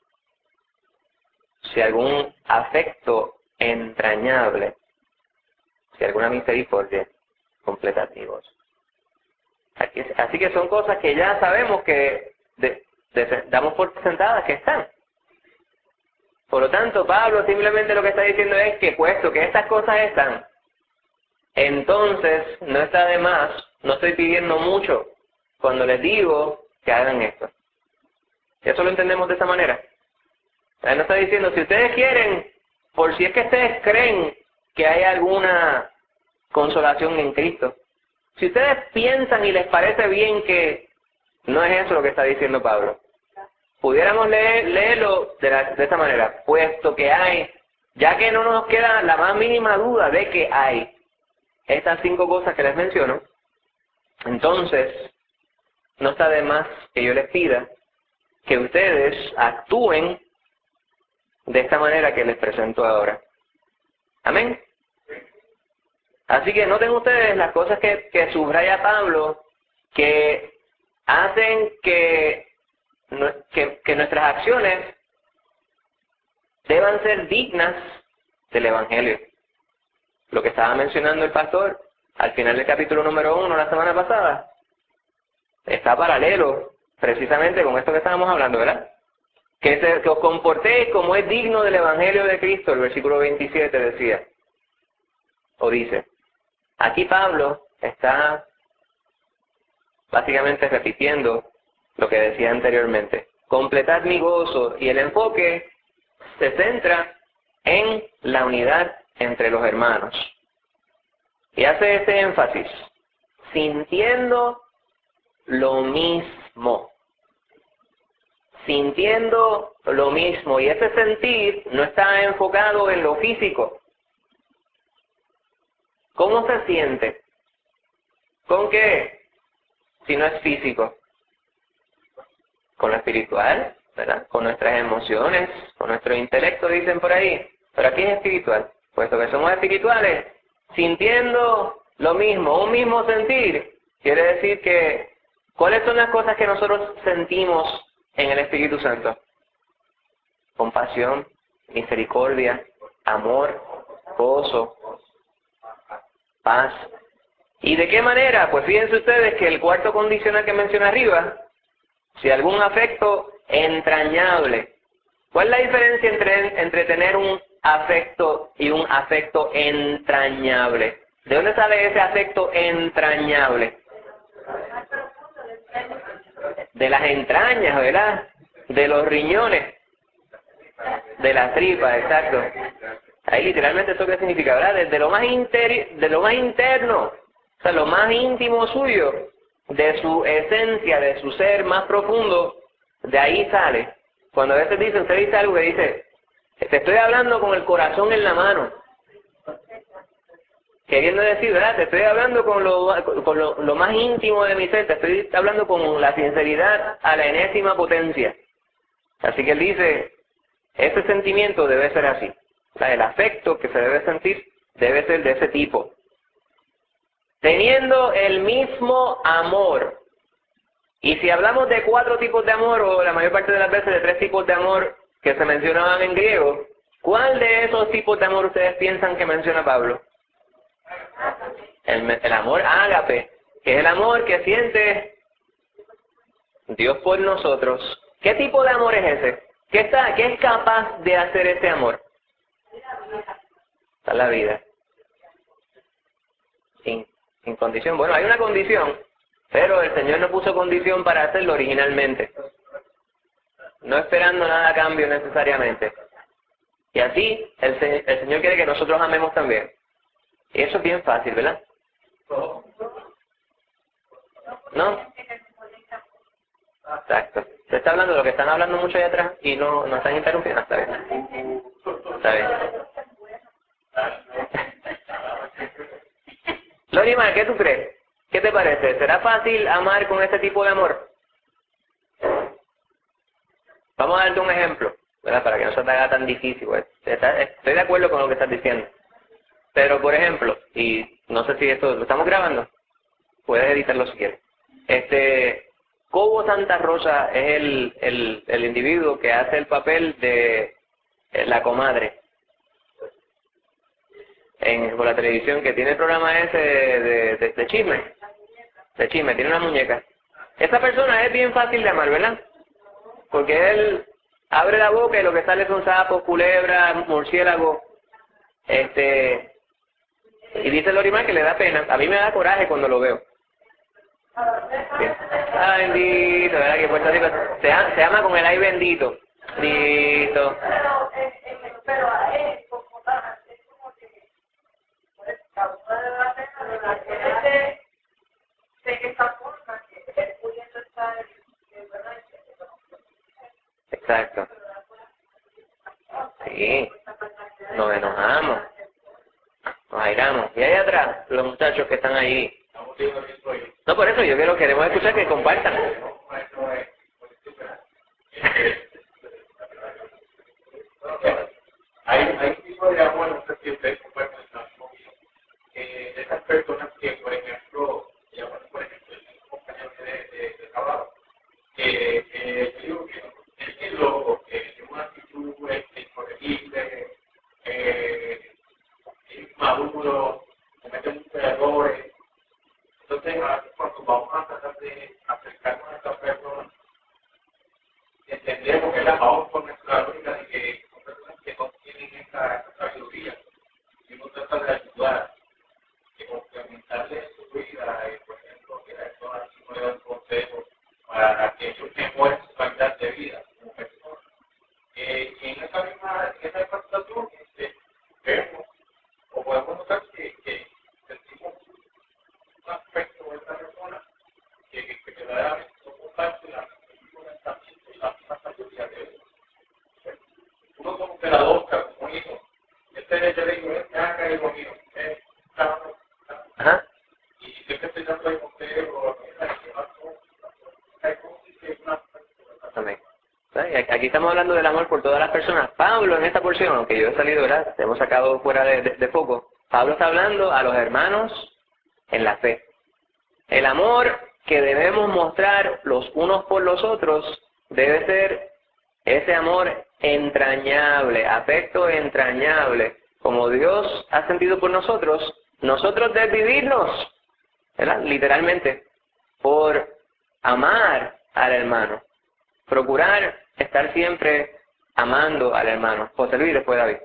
si algún afecto entrañable, si alguna misericordia, completativos. Así que son cosas que ya sabemos que damos por sentadas que están. Por lo tanto, Pablo simplemente lo que está diciendo es que puesto que estas cosas están, entonces no está de más, no estoy pidiendo mucho cuando les digo que hagan esto. Eso lo entendemos de esa manera. Él no está diciendo, si ustedes quieren, por si es que ustedes creen que hay alguna consolación en Cristo, si ustedes piensan y les parece bien que no es eso lo que está diciendo Pablo, pudiéramos leerlo de esta manera, puesto que hay, ya que no nos queda la más mínima duda de que hay estas 5 cosas que les menciono, entonces no está de más que yo les pida que ustedes actúen de esta manera que les presento ahora. Amén. Así que noten ustedes las cosas que subraya Pablo, que hacen que nuestras acciones deban ser dignas del Evangelio. Lo que estaba mencionando el pastor al final del capítulo número 1 la semana pasada, está paralelo precisamente con esto que estábamos hablando, ¿verdad? Que os comportéis como es digno del Evangelio de Cristo, el versículo 27 decía, o dice. Aquí Pablo está básicamente repitiendo lo que decía anteriormente. Completad mi gozo, y el enfoque se centra en la unidad entre los hermanos. Y hace este énfasis, sintiendo lo mismo. Sintiendo lo mismo. Y ese sentir no está enfocado en lo físico. ¿Cómo se siente? ¿Con qué? Si no es físico. Con lo espiritual, ¿verdad? Con nuestras emociones, con nuestro intelecto, dicen por ahí. Pero aquí es espiritual. Puesto que somos espirituales, sintiendo lo mismo, un mismo sentir, quiere decir que, ¿cuáles son las cosas que nosotros sentimos en el Espíritu Santo? Compasión, misericordia, amor, gozo, paz. ¿Y de qué manera? Pues fíjense ustedes que el cuarto condicional que menciona arriba, si algún afecto entrañable. ¿Cuál es la diferencia entre tener un afecto y un afecto entrañable? ¿De dónde sale ese afecto entrañable? De las entrañas, ¿verdad? De los riñones, de la tripa, exacto. Ahí literalmente eso qué significa, ¿verdad? Desde lo más de lo más interno, o sea, lo más íntimo suyo, de su esencia, de su ser más profundo, de ahí sale. Cuando a veces dice, usted dice algo que dice, te estoy hablando con el corazón en la mano. Queriendo decir, ¿verdad? Te estoy hablando con lo más íntimo de mi ser, te estoy hablando con la sinceridad a la enésima potencia. Así que él dice, ese sentimiento debe ser así. O sea, el afecto que se debe sentir debe ser de ese tipo. Teniendo el mismo amor. Y si hablamos de 4 tipos de amor, o la mayor parte de las veces de 3 tipos de amor que se mencionaban en griego, ¿cuál de esos tipos de amor ustedes piensan que menciona Pablo? El amor ágape, que es el amor que siente Dios por nosotros. ¿Qué tipo de amor es ese? ¿Qué es capaz de hacer ese amor? Está la vida. Sin condición. Bueno, hay una condición, pero el Señor no puso condición para hacerlo originalmente. No esperando nada a cambio necesariamente. Y así el Señor quiere que nosotros amemos también. Y eso es bien fácil, ¿verdad? ¿No? Exacto. Se está hablando de lo que están hablando mucho allá atrás y no están interrumpiendo. Está bien. Está bien. Lorima, ¿qué tú crees? ¿Qué te parece? ¿Será fácil amar con este tipo de amor? Vamos a darte un ejemplo, ¿verdad? Para que no se te haga tan difícil. Pues. Estoy de acuerdo con lo que estás diciendo. Pero, por ejemplo, y no sé si esto lo estamos grabando, puedes editarlo si quieres. Cobo Santa Rosa es el individuo que hace el papel de la comadre por la televisión, que tiene el programa ese de chisme. De chisme, tiene una muñeca. Esa persona es bien fácil de amar, ¿verdad? Porque él abre la boca y lo que sale son sapos, culebras, murciélagos. Y dice Lorimar que le da pena. A mí me da coraje cuando lo veo. Sí. Ay, bendito, ¿verdad? Que Puerto Rico se ama con el ay bendito. Bendito. Pero a él, como tal, es como que por eso causa de la pena de la que de esa forma que él pudiendo estar en verdad. Exacto. Sí. Nos enojamos. Nos airamos. Y ahí atrás, los muchachos que están ahí. No, por eso queremos escuchar que compartan. Hay un tipo de amor, no sé si ustedes comparten el mismo mío, de esas personas que, por ejemplo, por ejemplo, el compañero de trabajo, que yo digo que es bien loco, que tiene una actitud incorregible, inmaduro, comete muchos errores. Entonces, cuando vamos a tratar de acercarnos a esta persona, entendemos que la amamos por nuestra lógica de que son personas que no tienen esa sabiduría y uno trata de ayudar, de complementarle su vida, por ejemplo, que la persona aquí no le da un consejo para que ellos mejoren su calidad de vida como persona. Y en esa misma situación vemos o podemos notar que sentimos un aspecto de esta persona que verdaderamente aquí estamos hablando del amor por todas las personas. Pablo en esta porción, aunque yo he salido, ¿verdad? Te hemos sacado fuera de foco. Pablo está hablando a los hermanos en la fe. El amor que debemos mostrar los unos por los otros debe ser ese amor entrañable, afecto entrañable, como Dios ha sentido por nosotros desvivirnos, ¿verdad? Literalmente, por amar al hermano, procurar estar siempre amando al hermano. José Luis, después David.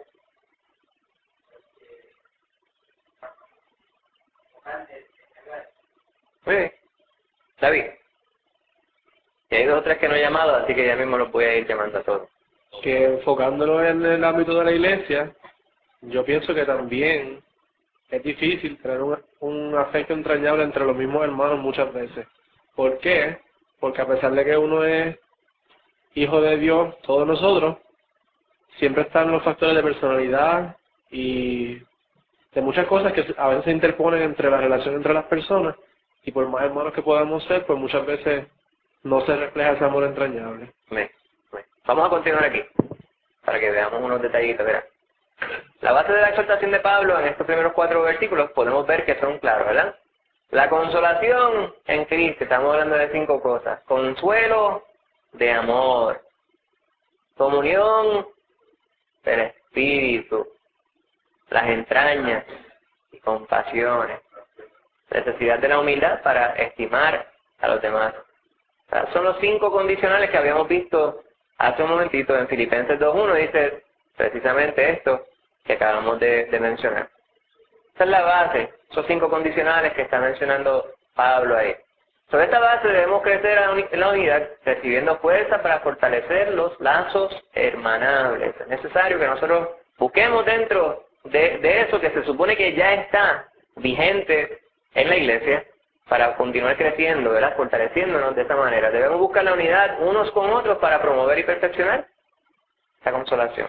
Muy bien. David. Y hay 2 o 3 que no he llamado, así que ya mismo los voy a ir llamando a todos. Que enfocándolo en el ámbito de la iglesia, yo pienso que también es difícil tener un afecto entrañable entre los mismos hermanos muchas veces. ¿Por qué? Porque a pesar de que uno es hijo de Dios, todos nosotros, siempre están los factores de personalidad y de muchas cosas que a veces se interponen entre la relación entre las personas, y por más hermanos que podamos ser, pues muchas veces no se refleja ese amor entrañable. Vamos a continuar aquí, para que veamos unos detallitos. Verá. La base de la exhortación de Pablo en estos primeros 4 versículos podemos ver que son claros, ¿verdad? La consolación en Cristo, estamos hablando de 5 cosas. Consuelo de amor, comunión del Espíritu, las entrañas y compasiones, necesidad de la humildad para estimar a los demás. O sea, son los 5 condicionales que habíamos visto hace un momentito en Filipenses 2.1, dice precisamente esto que acabamos de mencionar. Esa es la base, esos 5 condicionales que está mencionando Pablo ahí. Sobre esta base debemos crecer en la unidad, recibiendo fuerza para fortalecer los lazos hermanables. Es necesario que nosotros busquemos dentro de eso que se supone que ya está vigente en la iglesia, para continuar creciendo, ¿verdad? Fortaleciéndonos de esa manera. Debemos buscar la unidad unos con otros para promover y perfeccionar esa consolación.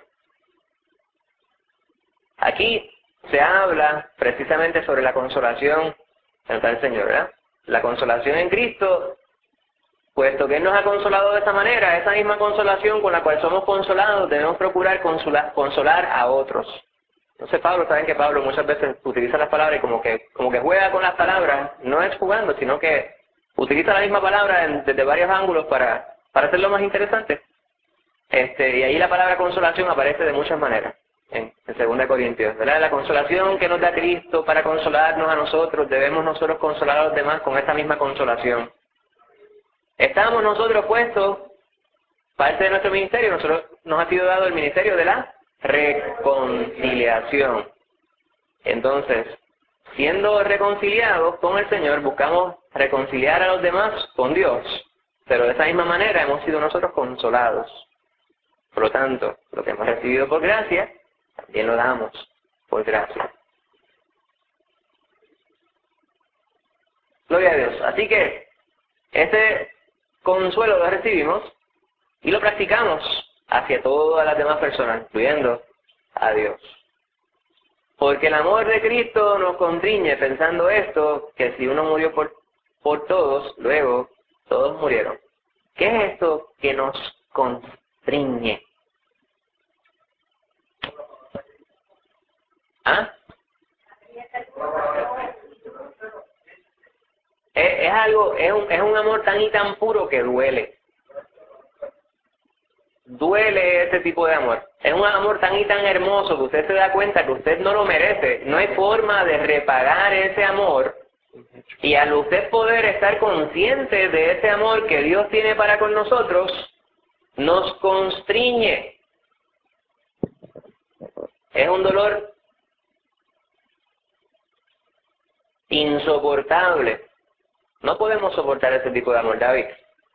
Aquí se habla precisamente sobre la consolación en tal Señor, ¿verdad? La consolación en Cristo, puesto que Él nos ha consolado de esa manera, esa misma consolación con la cual somos consolados, debemos procurar consolar a otros. Entonces Pablo, saben que Pablo muchas veces utiliza las palabras y como que juega con las palabras, no es jugando, sino que utiliza la misma palabra desde varios ángulos para hacerlo más interesante. Y ahí la palabra consolación aparece de muchas maneras en 2 Corintios, ¿verdad? La consolación que nos da Cristo para consolarnos a nosotros, debemos nosotros consolar a los demás con esta misma consolación. Estamos nosotros puestos, parte de nuestro ministerio, nos ha sido dado el ministerio de la reconciliación. Entonces, siendo reconciliados con el Señor, buscamos reconciliar a los demás con Dios, pero de esa misma manera hemos sido nosotros consolados. Por lo tanto, lo que hemos recibido por gracia, también lo damos por gracia. Gloria a Dios. Así que, ese consuelo lo recibimos y lo practicamos hacia todas las demás personas, incluyendo a Dios. Porque el amor de Cristo nos constriñe pensando esto, que si uno murió por todos, luego todos murieron. ¿Qué es esto que nos constriñe? ¿Ah? Es un amor tan y tan puro que duele. Duele ese tipo de amor. Es un amor tan y tan hermoso que usted se da cuenta que usted no lo merece. No hay forma de repagar ese amor. Y al usted poder estar consciente de ese amor que Dios tiene para con nosotros, nos constriñe. Es un dolor insoportable. No podemos soportar ese tipo de amor, David.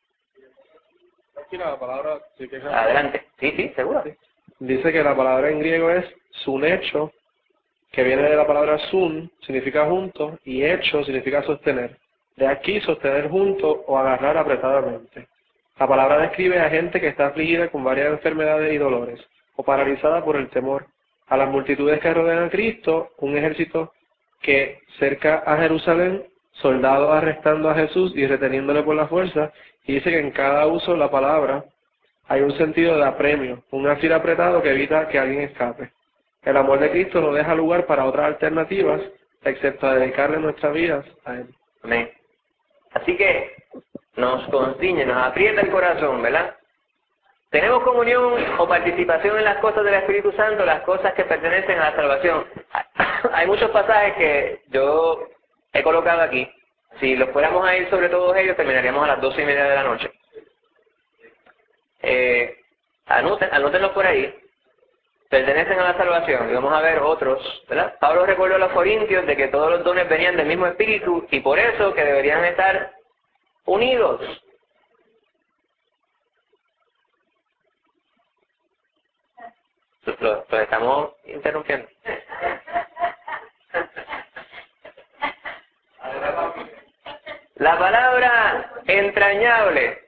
Aquí la palabra, sí que es Adelante. Sí, seguro. Dice que la palabra en griego es sunecho, que viene de la palabra sun, significa junto, y hecho significa sostener. De aquí sostener junto o agarrar apretadamente. La palabra describe a gente que está afligida con varias enfermedades y dolores, o paralizada por el temor. A las multitudes que rodean a Cristo, un ejército que cerca a Jerusalén, soldados arrestando a Jesús y reteniéndole por la fuerza, y dice que en cada uso la palabra Hay un sentido de apremio, un asir apretado que evita que alguien escape. El amor de Cristo no deja lugar para otras alternativas, excepto a dedicarle nuestras vidas a Él. Amén. Así que nos constriñe, nos aprieta el corazón, ¿verdad? Tenemos comunión o participación en las cosas del Espíritu Santo, las cosas que pertenecen a la salvación. Hay muchos pasajes que yo he colocado aquí. Si los fuéramos a ir sobre todos ellos, terminaríamos a las 12:30 de la noche. Anótenlos por ahí. Pertenecen a la salvación. Y vamos a ver otros, ¿verdad? Pablo recordó a los corintios de que todos los dones venían del mismo Espíritu y por eso que deberían estar unidos. Los estamos interrumpiendo. La palabra entrañable.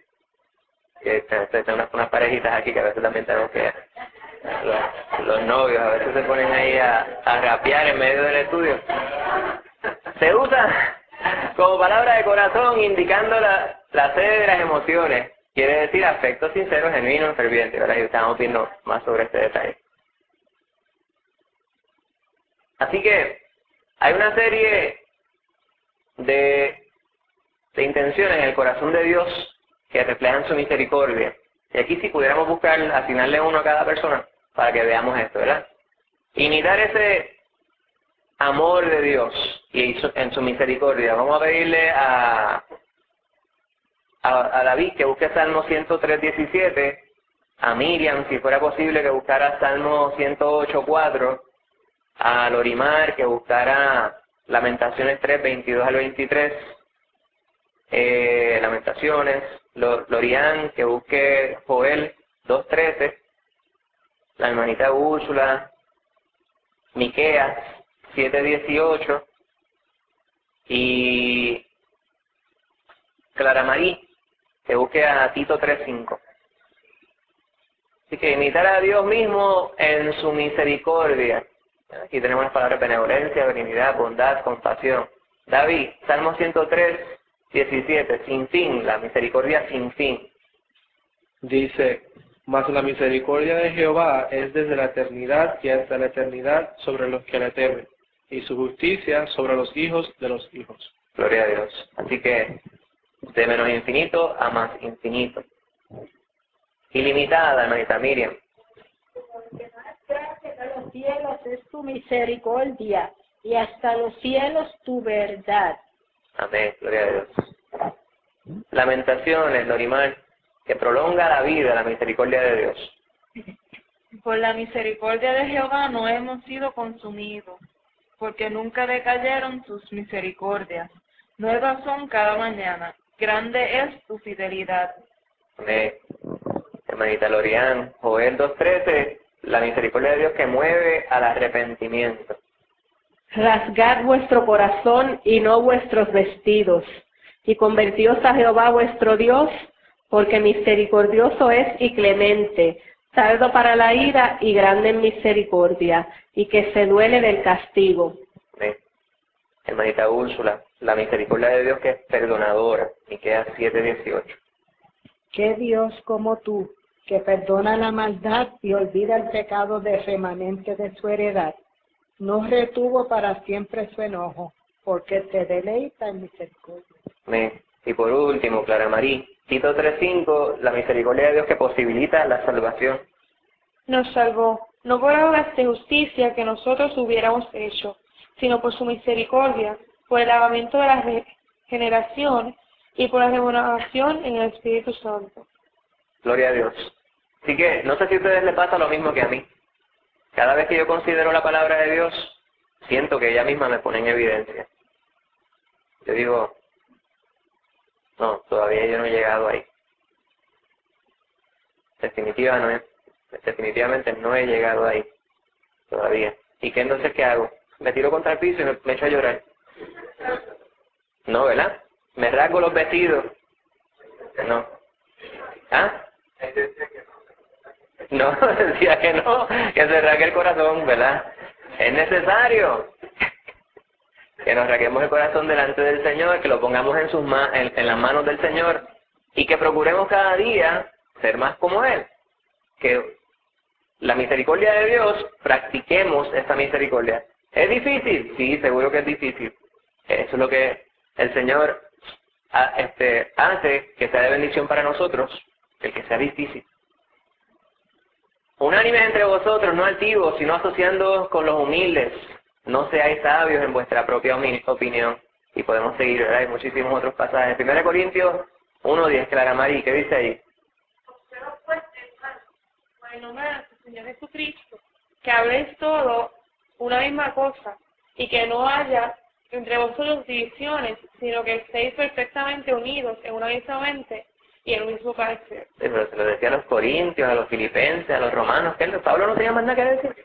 Unas parejitas aquí que a veces también tenemos que... Los novios a veces se ponen ahí a rapear en medio del estudio. Se usa como palabra de corazón indicando la sede de las emociones. Quiere decir afecto sincero, genuino, ferviente. ¿Verdad? Y estamos viendo más sobre este detalle. Así que hay una serie de intenciones en el corazón de Dios que reflejan su misericordia. Y aquí si pudiéramos buscar, asignarle uno a cada persona para que veamos esto, ¿verdad? Imitar ese amor de Dios y en su misericordia. Vamos a pedirle a David que busque Salmo 103:17, a Miriam, si fuera posible, que buscara Salmo 108:4, a Lorimar, que buscara Lamentaciones 3:22 al 23, Lamentaciones, Lorian, que busque Joel 2:13, la hermanita Úrsula, Miqueas 7:18 y Clara Marí, que busque a Tito 3:5. Así que imitar a Dios mismo en su misericordia. Aquí tenemos las palabras benevolencia, benignidad, bondad, compasión. David, Salmo 103:17, sin fin, la misericordia sin fin. Dice, mas la misericordia de Jehová es desde la eternidad y hasta la eternidad sobre los que le temen, y su justicia sobre los hijos de los hijos. Gloria a Dios. Así que, de menos infinito a más infinito. Ilimitada, hermanita Miriam. Porque más grande que los cielos es tu misericordia, y hasta los cielos tu verdad. Amén, gloria a Dios. Lamentaciones, Lorimar, que prolonga la vida, la misericordia de Dios. Por la misericordia de Jehová no hemos sido consumidos, porque nunca decayeron sus misericordias. Nuevas son cada mañana, grande es tu fidelidad. Amén. Hermanita Lorian, Joel 2:13, la misericordia de Dios que mueve al arrepentimiento. Rasgad vuestro corazón y no vuestros vestidos, y convertíos a Jehová vuestro Dios, porque misericordioso es y clemente, tardo para la ira y grande en misericordia, y que se duele del castigo. Amén. Hermanita Úrsula, la misericordia de Dios que es perdonadora, Miqueas 7:18. ¿Qué Dios como tú, que perdona la maldad y olvida el pecado del remanente de su heredad, no retuvo para siempre su enojo, porque te deleita en misericordia? Amén. Y por último, Clara Marí, Tito 3:5, la misericordia de Dios que posibilita la salvación. Nos salvó, no por obras de justicia que nosotros hubiéramos hecho, sino por su misericordia, por el lavamiento de la regeneración y por la renovación en el Espíritu Santo. Gloria a Dios. Así que no sé si a ustedes les pasa lo mismo que a mí. Cada vez que yo considero la palabra de Dios, siento que ella misma me pone en evidencia. Yo digo, no, todavía yo no he llegado ahí. Definitivamente no he llegado ahí todavía. ¿Y qué entonces qué hago? Me tiro contra el piso y me echo a llorar. No, ¿verdad? Me rasgo los vestidos. No. ¿Ah? No, decía que no, que se rasgue el corazón, ¿verdad? Es necesario que nos rasguemos el corazón delante del Señor, que lo pongamos en las manos del Señor y que procuremos cada día ser más como Él. Que la misericordia de Dios, practiquemos esa misericordia. ¿Es difícil? Sí, seguro que es difícil. Eso es lo que el Señor hace que sea de bendición para nosotros, el que sea difícil. Unánimes entre vosotros, no altivos, sino asociándoos con los humildes. No seáis sabios en vuestra propia opinión. Y podemos seguir, ¿verdad? Hay muchísimos otros pasajes. 1 Corintios 1:10, Clara María, ¿qué dice ahí? Concedo pues, hermanos, por el nombre de nuestro Señor Jesucristo, que habléis todo una misma cosa, y que no haya entre vosotros divisiones, sino que estéis perfectamente unidos en una misma mente y en un mismo parecer. Sí, pero se lo decía a los corintios, a los filipenses, a los romanos, que Pablo no tenía más nada que decir.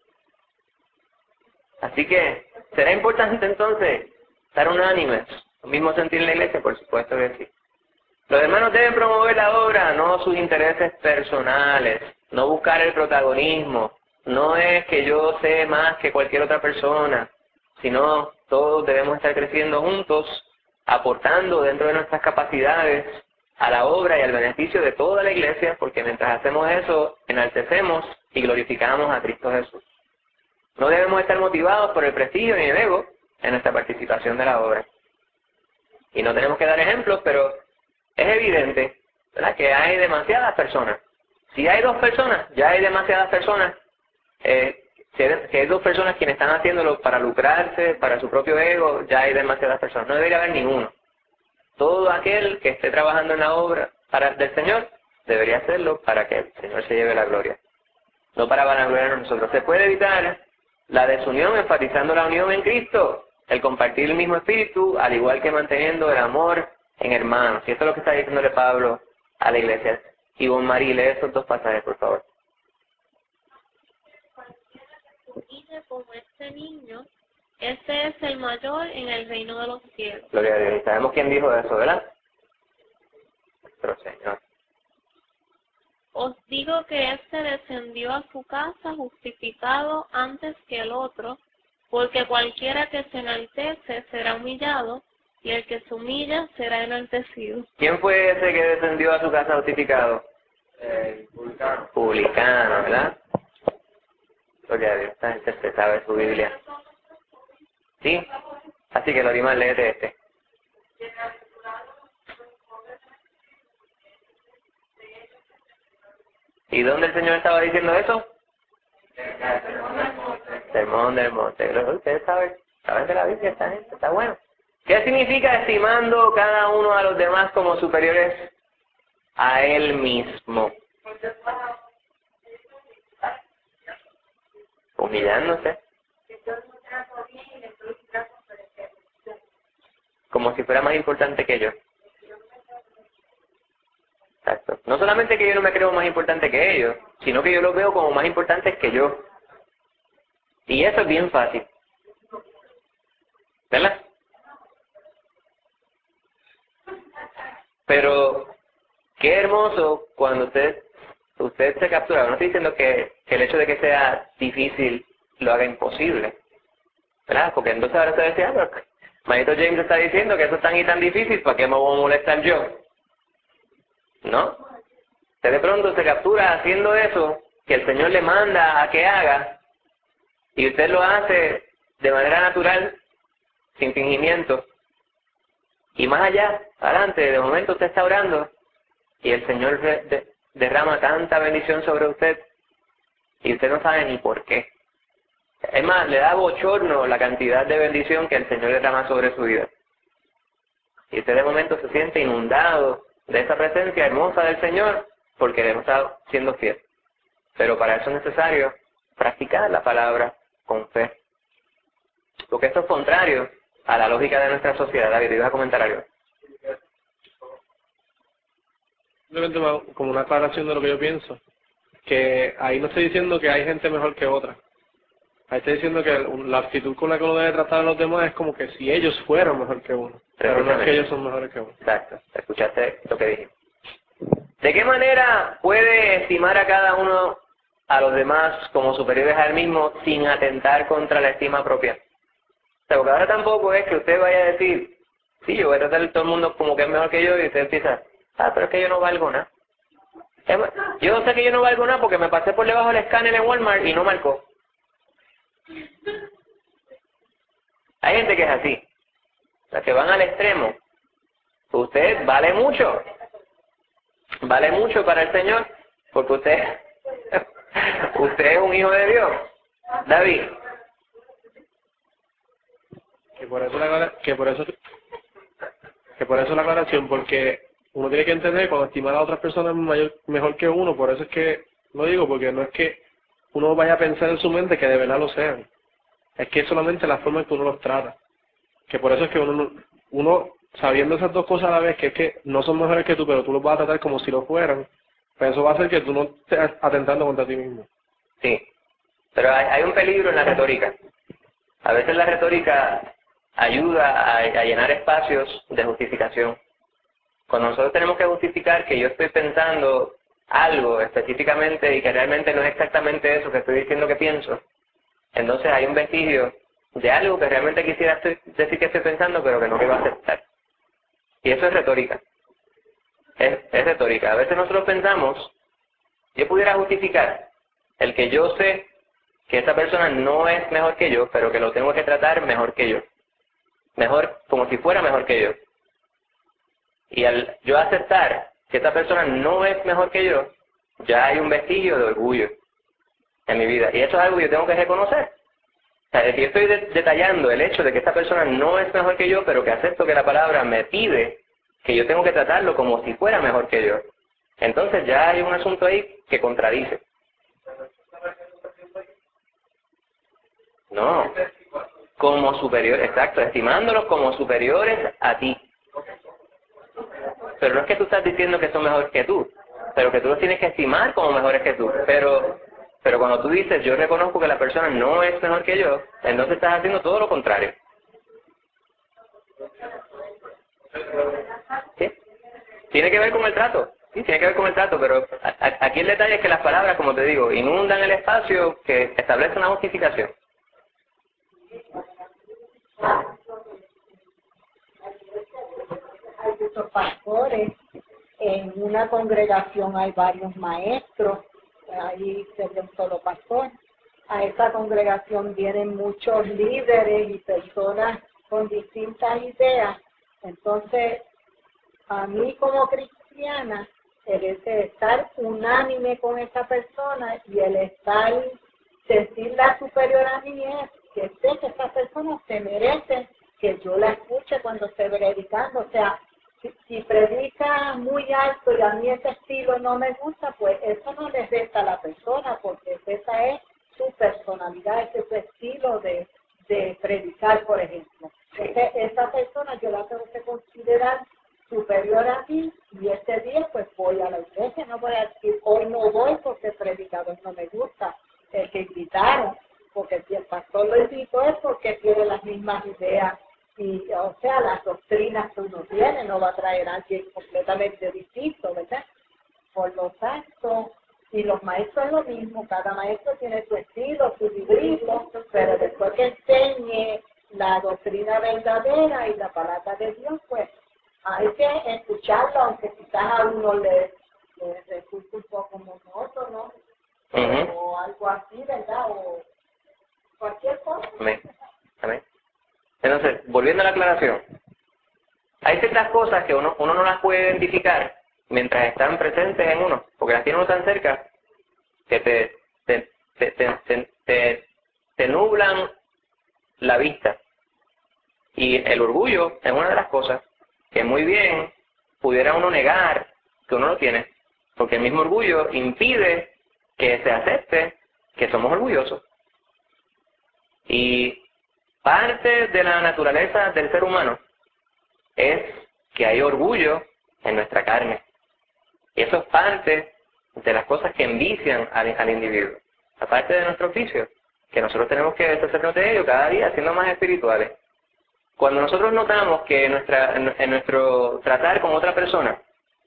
Así que, ¿será importante entonces estar unánimes? ¿Lo mismo sentir en la iglesia? Por supuesto que sí. Los hermanos deben promover la obra, no sus intereses personales, no buscar el protagonismo. No es que yo sé más que cualquier otra persona, sino todos debemos estar creciendo juntos, aportando dentro de nuestras capacidades a la obra y al beneficio de toda la iglesia, porque mientras hacemos eso, enaltecemos y glorificamos a Cristo Jesús. No debemos estar motivados por el prestigio ni el ego en nuestra participación de la obra. Y no tenemos que dar ejemplos, pero es evidente, ¿verdad?, que hay demasiadas personas. Si hay 2 personas, ya hay demasiadas personas. Si hay 2 personas quienes están haciéndolo para lucrarse, para su propio ego, ya hay demasiadas personas. No debería haber ninguno. Todo aquel que esté trabajando en la obra del Señor debería hacerlo para que el Señor se lleve la gloria. No para vanagloriarnos nosotros. Se puede evitar la desunión enfatizando la unión en Cristo, el compartir el mismo espíritu, al igual que manteniendo el amor en hermanos. Y esto es lo que está diciéndole Pablo a la iglesia. Y Bon Marie, lee esos 2 pasajes, por favor. Como este niño, este es el mayor en el reino de los cielos. Gloria a Dios. Y sabemos quién dijo eso, ¿verdad? Nuestro Señor. Os digo que éste descendió a su casa justificado antes que el otro, porque cualquiera que se enaltece será humillado, y el que se humilla será enaltecido. ¿Quién fue ese que descendió a su casa justificado? Publicano. Publicano, ¿verdad? Gloria a Dios, esta gente se sabe su Biblia. ¿Sí? Así que Lorimar, léete este. ¿Y dónde el Señor estaba diciendo eso? Sermón del Monte. Ustedes saben de la Biblia, esta gente, está bueno. ¿Qué significa estimando cada uno a los demás como superiores a él mismo? Humillándose. Como si fuera más importante que yo. Exacto. No solamente que yo no me creo más importante que ellos, sino que yo los veo como más importantes que yo. Y eso es bien fácil. ¿Verdad? Pero qué hermoso cuando usted se captura. No estoy diciendo que el hecho de que sea difícil lo haga imposible, ¿verdad? Porque entonces ahora usted decía, pero Manito James está diciendo que eso es tan y tan difícil, ¿para qué me voy a molestar yo? ¿No? Usted de pronto se captura haciendo eso que el Señor le manda a que haga, y usted lo hace de manera natural, sin fingimiento. Y más allá, adelante, de momento usted está orando y el Señor derrama tanta bendición sobre usted y usted no sabe ni por qué. Es más, le da bochorno la cantidad de bendición que el Señor derrama sobre su vida. Y usted de momento se siente inundado de esa presencia hermosa del Señor porque le hemos estado siendo fiel. Pero para eso es necesario practicar la palabra con fe. Porque esto es contrario a la lógica de nuestra sociedad. David, ¿te ibas a comentar algo? Simplemente como una aclaración de lo que yo pienso, que ahí no estoy diciendo que hay gente mejor que otra. Ahí estoy diciendo que la actitud con la que uno debe tratar a los demás es como que si ellos fueran mejor que uno, pero no es que ellos son mejores que uno. Exacto, escuchaste lo que dije. ¿De qué manera puede estimar a cada uno a los demás como superiores a él mismo sin atentar contra la estima propia? O sea, porque ahora tampoco es que usted vaya a decir, sí, yo voy a tratar a todo el mundo como que es mejor que yo, y usted empieza, pero es que yo no valgo nada. Yo sé que yo no valgo nada porque me pasé por debajo del escáner en Walmart y no marcó. Hay gente que es así, las que van al extremo. Usted vale mucho para el Señor, porque usted es un hijo de Dios. David. Que por eso la aclaración, porque uno tiene que entender cuando estimar a otras personas mejor que uno, por eso es que lo digo, porque no es que uno vaya a pensar en su mente que de verdad lo sean, es que es solamente la forma en que uno los trata, que por eso es que uno sabiendo esas dos cosas a la vez, que es que no son mejores que tú, pero tú los vas a tratar como si lo fueran, pues eso va a hacer que tú no estés atentando contra ti mismo. Sí, pero hay un peligro en la retórica. A veces la retórica ayuda a llenar espacios de justificación. Cuando nosotros tenemos que justificar que yo estoy pensando algo específicamente y que realmente no es exactamente eso que estoy diciendo que pienso, entonces hay un vestigio de algo que realmente quisiera decir que estoy pensando, pero que no quiero aceptar. Y eso es retórica. Es retórica. A veces nosotros pensamos, yo pudiera justificar el que yo sé que esa persona no es mejor que yo, pero que lo tengo que tratar mejor que yo. Mejor, como si fuera mejor que yo. Y al yo aceptar que esa persona no es mejor que yo, ya hay un vestigio de orgullo en mi vida. Y eso es algo que yo tengo que reconocer. O sea, si yo estoy detallando el hecho de que esta persona no es mejor que yo, pero que acepto que la palabra me pide que yo tengo que tratarlo como si fuera mejor que yo, entonces ya hay un asunto ahí que contradice. No, como superiores, exacto, estimándolos como superiores a ti. Pero no es que tú estás diciendo que son mejores que tú, pero que tú los tienes que estimar como mejores que tú. Pero cuando tú dices, yo reconozco que la persona no es mejor que yo, entonces estás haciendo todo lo contrario. ¿Sí? Tiene que ver con el trato, sí, tiene que ver con el trato, pero aquí el detalle es que las palabras, como te digo, inundan el espacio que establece una justificación. Hay muchos pastores, en una congregación hay varios maestros, ahí sería un solo pastor. A esa congregación vienen muchos líderes y personas con distintas ideas. Entonces, a mí como cristiana, el estar unánime con esa persona y el sentirla superior a mí es que sé que esa persona se merece que yo la escuche cuando esté predicando. O sea, si predica muy alto y a mí ese estilo no me gusta, pues eso no le resta a la persona, porque esa es su personalidad, ese es su estilo de predicar, por ejemplo. Entonces, esa persona yo la tengo que considerar superior a mí, y ese día pues voy a la iglesia, no voy a decir hoy no voy porque el predicador no me gusta, el que invitaron, porque si el pastor lo invitó es porque tiene las mismas ideas, y o sea, las doctrinas que uno tiene, no va a traer a alguien completamente distinto, ¿verdad? Por lo tanto, y los maestros es lo mismo, cada maestro tiene su estilo, su librito, pero después que enseñe la doctrina verdadera y la palabra de Dios, pues hay que escucharlo, aunque quizás a uno le resulte un poco monótono, o algo así, ¿verdad? O cualquier cosa. Amén. Amén. Entonces, volviendo a la aclaración, hay ciertas cosas que uno no las puede identificar mientras están presentes en uno, porque las tiene uno tan cerca que te nublan la vista. Y el orgullo es una de las cosas que muy bien pudiera uno negar que uno lo tiene, porque el mismo orgullo impide que se acepte que somos orgullosos. Y parte de la naturaleza del ser humano es que hay orgullo en nuestra carne. Y eso es parte de las cosas que envician al individuo. Aparte de nuestro oficio, que nosotros tenemos que deshacernos de ello cada día, siendo más espirituales. Cuando nosotros notamos que en nuestro tratar con otra persona,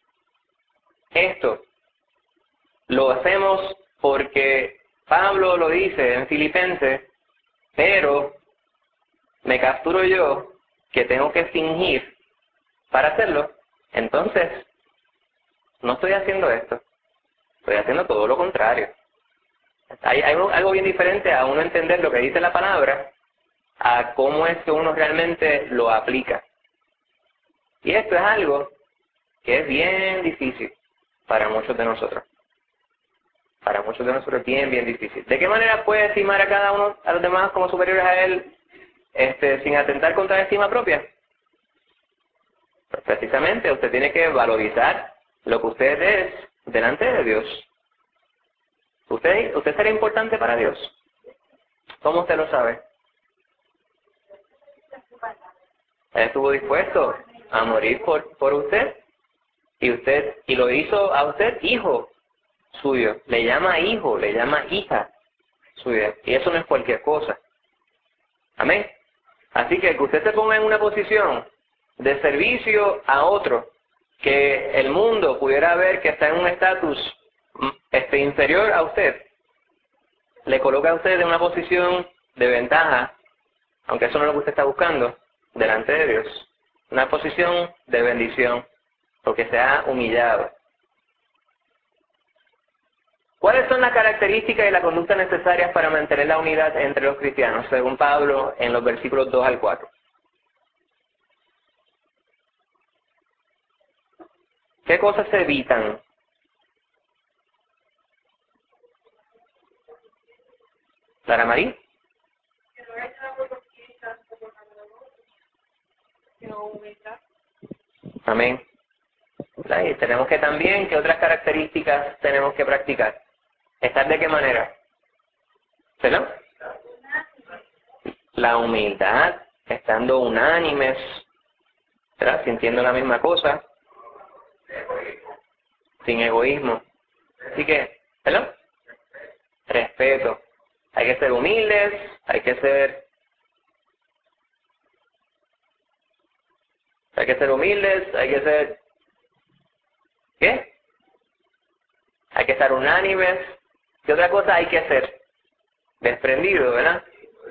esto lo hacemos porque Pablo lo dice en Filipenses, pero me capturo yo que tengo que fingir para hacerlo, entonces no estoy haciendo esto. Estoy haciendo todo lo contrario. Hay algo bien diferente a uno entender lo que dice la palabra a cómo es que uno realmente lo aplica. Y esto es algo que es bien difícil para muchos de nosotros. Para muchos de nosotros es bien, bien difícil. ¿De qué manera puede estimar a cada uno, a los demás como superiores a él, sin atentar contra la estima propia? Pues precisamente usted tiene que valorizar lo que usted es delante de Dios. ¿Usted será importante para Dios? ¿Cómo usted lo sabe? Él estuvo dispuesto a morir por usted y lo hizo a usted hijo suyo. Le llama hijo, le llama hija suya. Y eso no es cualquier cosa. Amén. Así que usted se ponga en una posición de servicio a otro, que el mundo pudiera ver que está en un estatus inferior a usted, le coloca a usted en una posición de ventaja, aunque eso no es lo que usted está buscando, delante de Dios. Una posición de bendición, porque se ha humillado. ¿Cuáles son las características y la conducta necesarias para mantener la unidad entre los cristianos, según Pablo en los versículos 2 al 4? ¿Qué cosas se evitan? ¿Clara Marí? Amén. Y tenemos que también, ¿qué otras características tenemos que practicar? ¿Estar de qué manera? ¿Verdad? La humildad, estando unánimes, ¿verdad? Sintiendo la misma cosa, sin egoísmo. Así que, ¿verdad? Respeto. Hay que ser humildes, hay que ser humildes, hay que ser, ¿qué? Hay que estar unánimes. ¿Qué otra cosa hay que hacer? Desprendido, ¿verdad?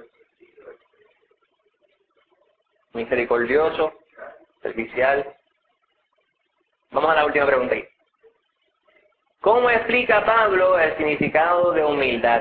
Misericordioso, servicial. Vamos a la última pregunta aquí. ¿Cómo explica Pablo el significado de humildad?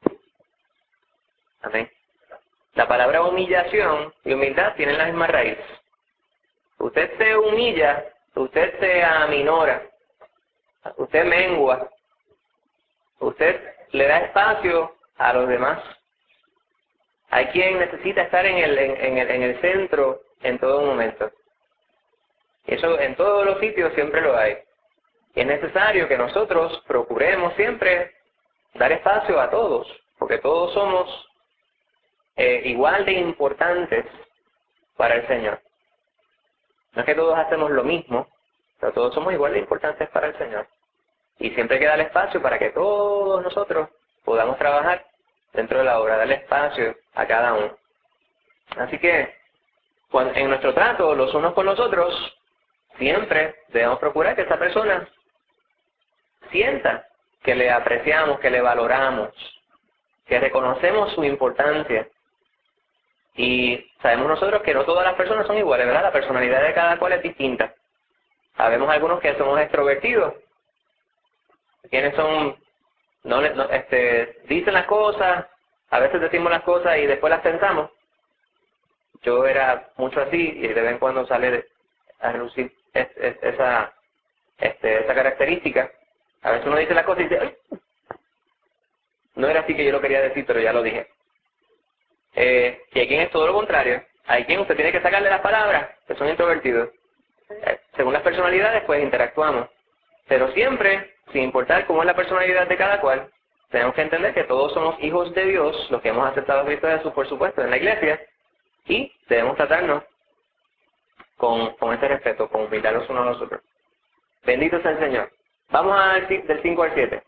Amén. La palabra humillación y humildad tienen la misma raíz. Usted se humilla, usted se aminora, usted mengua, usted le da espacio a los demás. Hay quien necesita estar en el centro en todo momento. Eso en todos los sitios siempre lo hay. Y es necesario que nosotros procuremos siempre dar espacio a todos, porque todos somos igual de importantes para el Señor. No es que todos hacemos lo mismo, pero todos somos igual de importantes para el Señor. Y siempre hay que darle espacio para que todos nosotros podamos trabajar dentro de la obra, darle espacio a cada uno. Así que en nuestro trato los unos con los otros, siempre debemos procurar que esa persona sienta que le apreciamos, que le valoramos, que reconocemos su importancia. Y sabemos nosotros que no todas las personas son iguales, ¿verdad? La personalidad de cada cual es distinta. Sabemos algunos que somos extrovertidos, quienes son, dicen las cosas, a veces decimos las cosas y después las pensamos. Yo era mucho así y de vez en cuando sale a relucir esa característica. A veces uno dice las cosas y dice, ¡ay! No era así que yo lo quería decir, pero ya lo dije. Y hay quien es todo lo contrario. Hay quien usted tiene que sacarle las palabras, que son introvertidos. Según las personalidades, pues interactuamos. Pero siempre, sin importar cómo es la personalidad de cada cual, tenemos que entender que todos somos hijos de Dios, los que hemos aceptado a Cristo Jesús, por supuesto, en la iglesia, y debemos tratarnos con ese respeto, con humildad los unos a los otros. Bendito sea el Señor. Vamos del 5 al 7.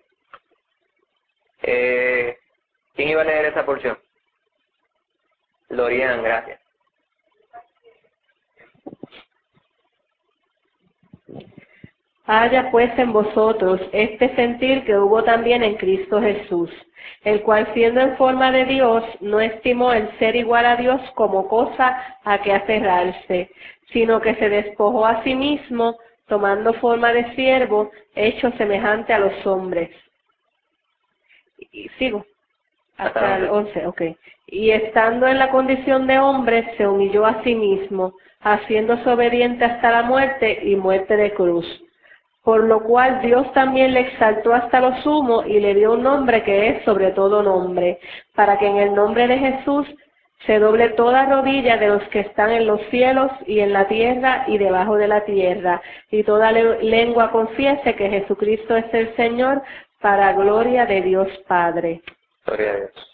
¿Quién iba a leer esa porción? Lorian, gracias. Haya pues en vosotros este sentir que hubo también en Cristo Jesús, el cual siendo en forma de Dios, no estimó el ser igual a Dios como cosa a que aferrarse, sino que se despojó a sí mismo, tomando forma de siervo, hecho semejante a los hombres. Y sigo. Hasta el 11, ok. Y estando en la condición de hombre, se humilló a sí mismo, haciéndose obediente hasta la muerte y muerte de cruz. Por lo cual Dios también le exaltó hasta lo sumo y le dio un nombre que es sobre todo nombre, para que en el nombre de Jesús se doble toda rodilla de los que están en los cielos y en la tierra y debajo de la tierra, y toda lengua confiese que Jesucristo es el Señor, para gloria de Dios Padre. Gloria a Dios.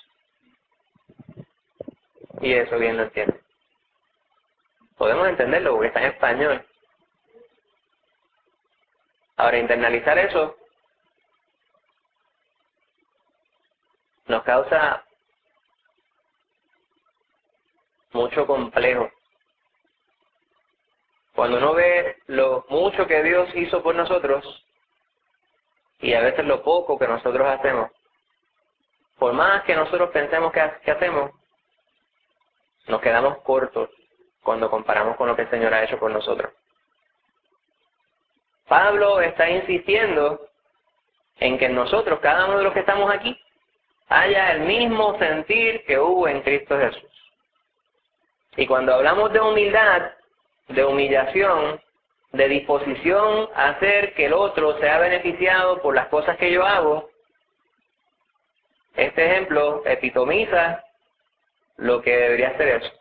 Y eso bien lo entiendo. Podemos entenderlo porque está en español. Ahora, internalizar eso nos causa mucho complejo. Cuando uno ve lo mucho que Dios hizo por nosotros y a veces lo poco que nosotros hacemos, por más que nosotros pensemos que hacemos, nos quedamos cortos cuando comparamos con lo que el Señor ha hecho por nosotros. Pablo está insistiendo en que en nosotros, cada uno de los que estamos aquí, haya el mismo sentir que hubo en Cristo Jesús. Y cuando hablamos de humildad, de humillación, de disposición a hacer que el otro sea beneficiado por las cosas que yo hago, este ejemplo epitomiza lo que debería ser eso.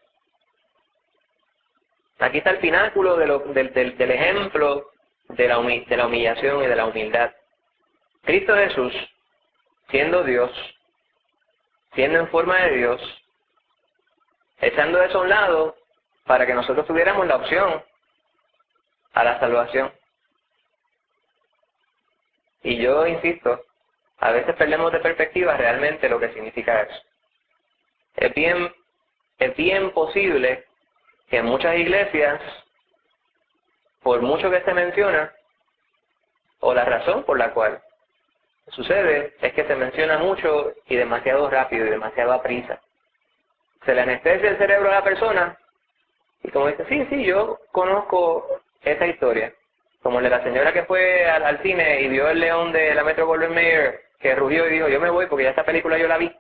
Aquí está el pináculo del ejemplo de la humillación y de la humildad. Cristo Jesús, siendo Dios, siendo en forma de Dios, echando eso a un lado para que nosotros tuviéramos la opción a la salvación. Y yo insisto, a veces perdemos de perspectiva realmente lo que significa eso. Es bien posible que en muchas iglesias, por mucho que se menciona, o la razón por la cual sucede, es que se menciona mucho y demasiado rápido y demasiado a prisa. Se le anestesia el cerebro a la persona y como dice, sí, yo conozco esa historia. Como el de la señora que fue al cine y vio el león de la Metro Goldwyn Mayer que rugió y dijo, yo me voy porque ya esta película yo la vi.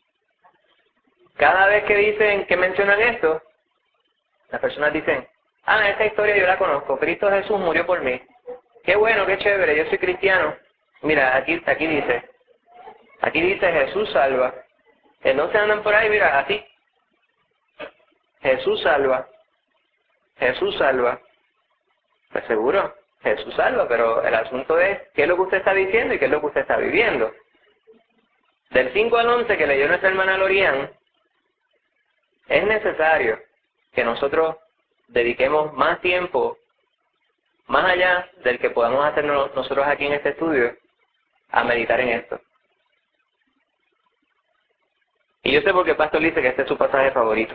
Cada vez que dicen, que mencionan esto, las personas dicen, esa historia yo la conozco, Cristo Jesús murió por mí. Qué bueno, qué chévere, yo soy cristiano. Mira, aquí dice Jesús salva. No se andan por ahí, mira, así. Jesús salva. Jesús salva. Pues seguro, Jesús salva, pero el asunto es qué es lo que usted está diciendo y qué es lo que usted está viviendo. Del 5 al 11 que leyó nuestra hermana Lorian, es necesario que nosotros dediquemos más tiempo, más allá del que podamos hacer nosotros aquí en este estudio, a meditar en esto. Y yo sé por qué el pastor dice que este es su pasaje favorito.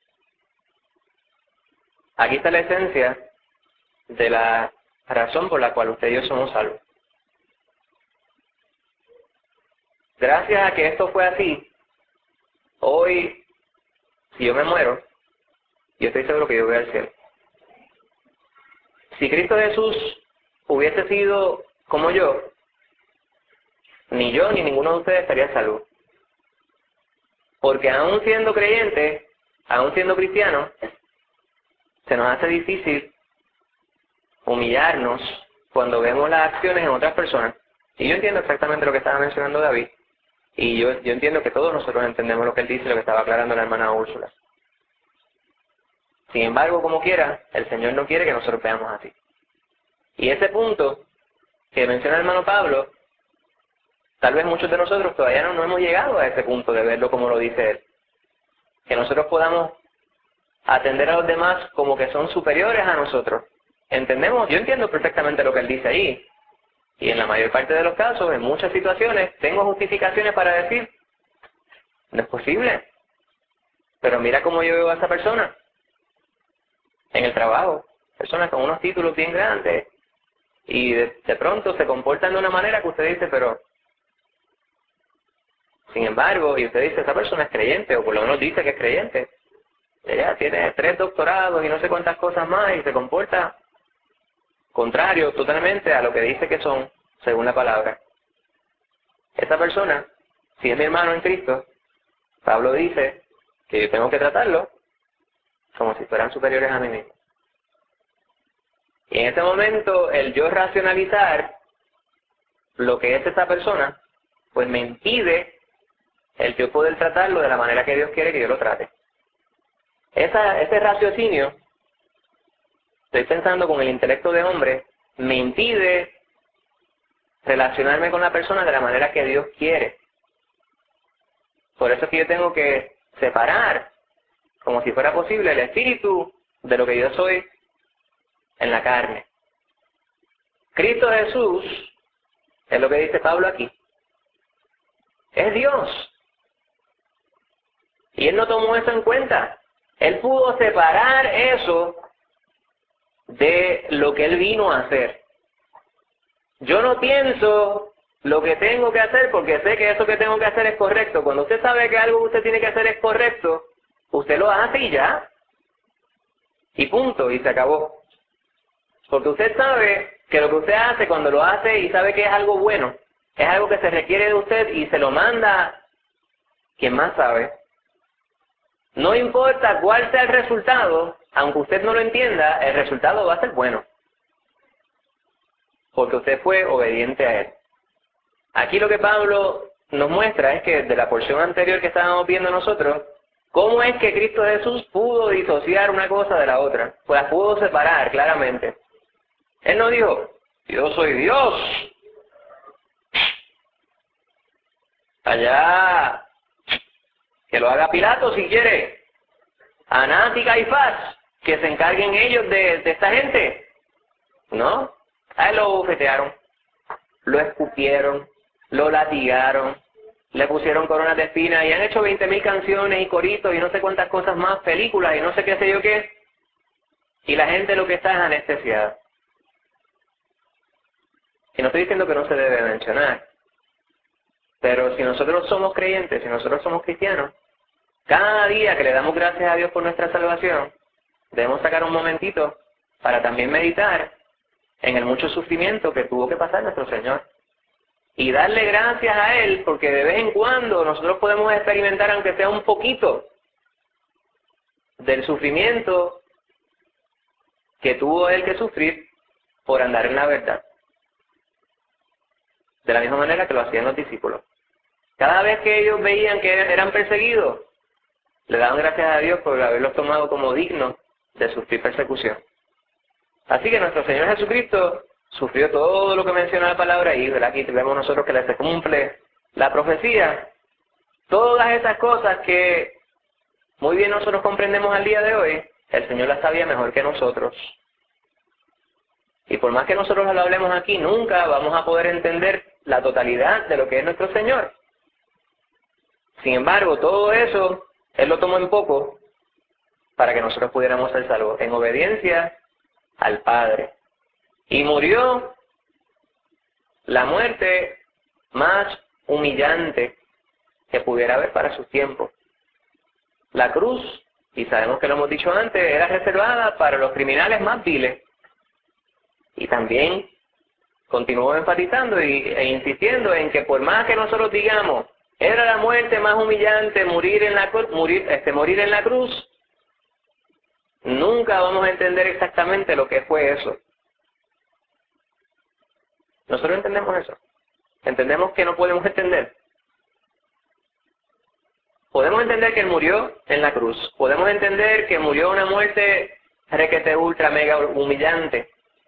Aquí está la esencia de la razón por la cual usted y yo somos salvos. Gracias a que esto fue así, hoy, si yo me muero, yo estoy seguro que yo voy al cielo. Si Cristo Jesús hubiese sido como yo ni ninguno de ustedes estaría salvo. Porque aún siendo creyente, aún siendo cristiano, se nos hace difícil humillarnos cuando vemos las acciones en otras personas. Y yo entiendo exactamente lo que estaba mencionando David. Y yo entiendo que todos nosotros entendemos lo que él dice, lo que estaba aclarando la hermana Úrsula. Sin embargo, como quiera, el Señor no quiere que nosotros veamos así. Y ese punto que menciona el hermano Pablo, tal vez muchos de nosotros todavía no hemos llegado a ese punto de verlo como lo dice él. Que nosotros podamos atender a los demás como que son superiores a nosotros. ¿Entendemos? Yo entiendo perfectamente lo que él dice ahí. Y en la mayor parte de los casos, en muchas situaciones, tengo justificaciones para decir, no es posible. Pero mira cómo yo veo a esa persona. En el trabajo, personas con unos títulos bien grandes. Y de pronto se comportan de una manera que usted dice, pero... Sin embargo, y usted dice, esa persona es creyente, o por lo menos dice que es creyente. Ella tiene 3 doctorados y no sé cuántas cosas más, y se comporta contrario totalmente a lo que dice que son, según la palabra. Esa persona, si es mi hermano en Cristo, Pablo dice que yo tengo que tratarlo como si fueran superiores a mí mismo. Y en ese momento, el yo racionalizar lo que es esa persona, pues me impide el yo poder tratarlo de la manera que Dios quiere que yo lo trate. Ese raciocinio, estoy pensando con el intelecto de hombre, me impide relacionarme con la persona de la manera que Dios quiere. Por eso es que yo tengo que separar, como si fuera posible, el espíritu de lo que yo soy en la carne. Cristo Jesús, es lo que dice Pablo aquí, es Dios. Y Él no tomó eso en cuenta. Él pudo separar eso de lo que Él vino a hacer. Yo no pienso lo que tengo que hacer porque sé que eso que tengo que hacer es correcto. Cuando usted sabe que algo que usted tiene que hacer es correcto, usted lo hace y ya. Y punto, y se acabó. Porque usted sabe que lo que usted hace, cuando lo hace y sabe que es algo bueno, es algo que se requiere de usted y se lo manda quien más sabe. No importa cuál sea el resultado, aunque usted no lo entienda, el resultado va a ser bueno. Porque usted fue obediente a Él. Aquí lo que Pablo nos muestra es que de la porción anterior que estábamos viendo nosotros, ¿cómo es que Cristo Jesús pudo disociar una cosa de la otra? Pues las pudo separar claramente. Él no dijo, yo soy Dios. Allá, que lo haga Pilato si quiere. Anás y Caifás, que se encarguen ellos de esta gente. No, a él lo bofetearon, lo escupieron, lo latigaron, le pusieron coronas de espinas y han hecho 20.000 canciones y coritos y no sé cuántas cosas más, películas y no sé qué sé yo qué. Y la gente lo que está es anestesiada. Y no estoy diciendo que no se debe mencionar, pero si nosotros somos creyentes, si nosotros somos cristianos, cada día que le damos gracias a Dios por nuestra salvación, debemos sacar un momentito para también meditar en el mucho sufrimiento que tuvo que pasar nuestro Señor. Y darle gracias a Él, porque de vez en cuando nosotros podemos experimentar, aunque sea un poquito, del sufrimiento que tuvo Él que sufrir por andar en la verdad. De la misma manera que lo hacían los discípulos. Cada vez que ellos veían que eran perseguidos, le daban gracias a Dios por haberlos tomado como dignos de sufrir persecución. Así que nuestro Señor Jesucristo sufrió todo lo que menciona la palabra y aquí vemos nosotros que se cumple la profecía. Todas esas cosas que muy bien nosotros comprendemos al día de hoy, el Señor las sabía mejor que nosotros. Y por más que nosotros lo hablemos aquí, nunca vamos a poder entender la totalidad de lo que es nuestro Señor. Sin embargo, todo eso Él lo tomó en poco para que nosotros pudiéramos ser salvos, en obediencia al Padre. Y murió la muerte más humillante que pudiera haber para sus tiempos. La cruz, y sabemos que lo hemos dicho antes, era reservada para los criminales más viles. Y también continuó enfatizando e insistiendo en que por más que nosotros digamos, era la muerte más humillante morir en la cruz, nunca vamos a entender exactamente lo que fue eso. Nosotros entendemos eso. Entendemos que no podemos entender. Podemos entender que Él murió en la cruz. Podemos entender que murió una muerte requete ultra mega humillante.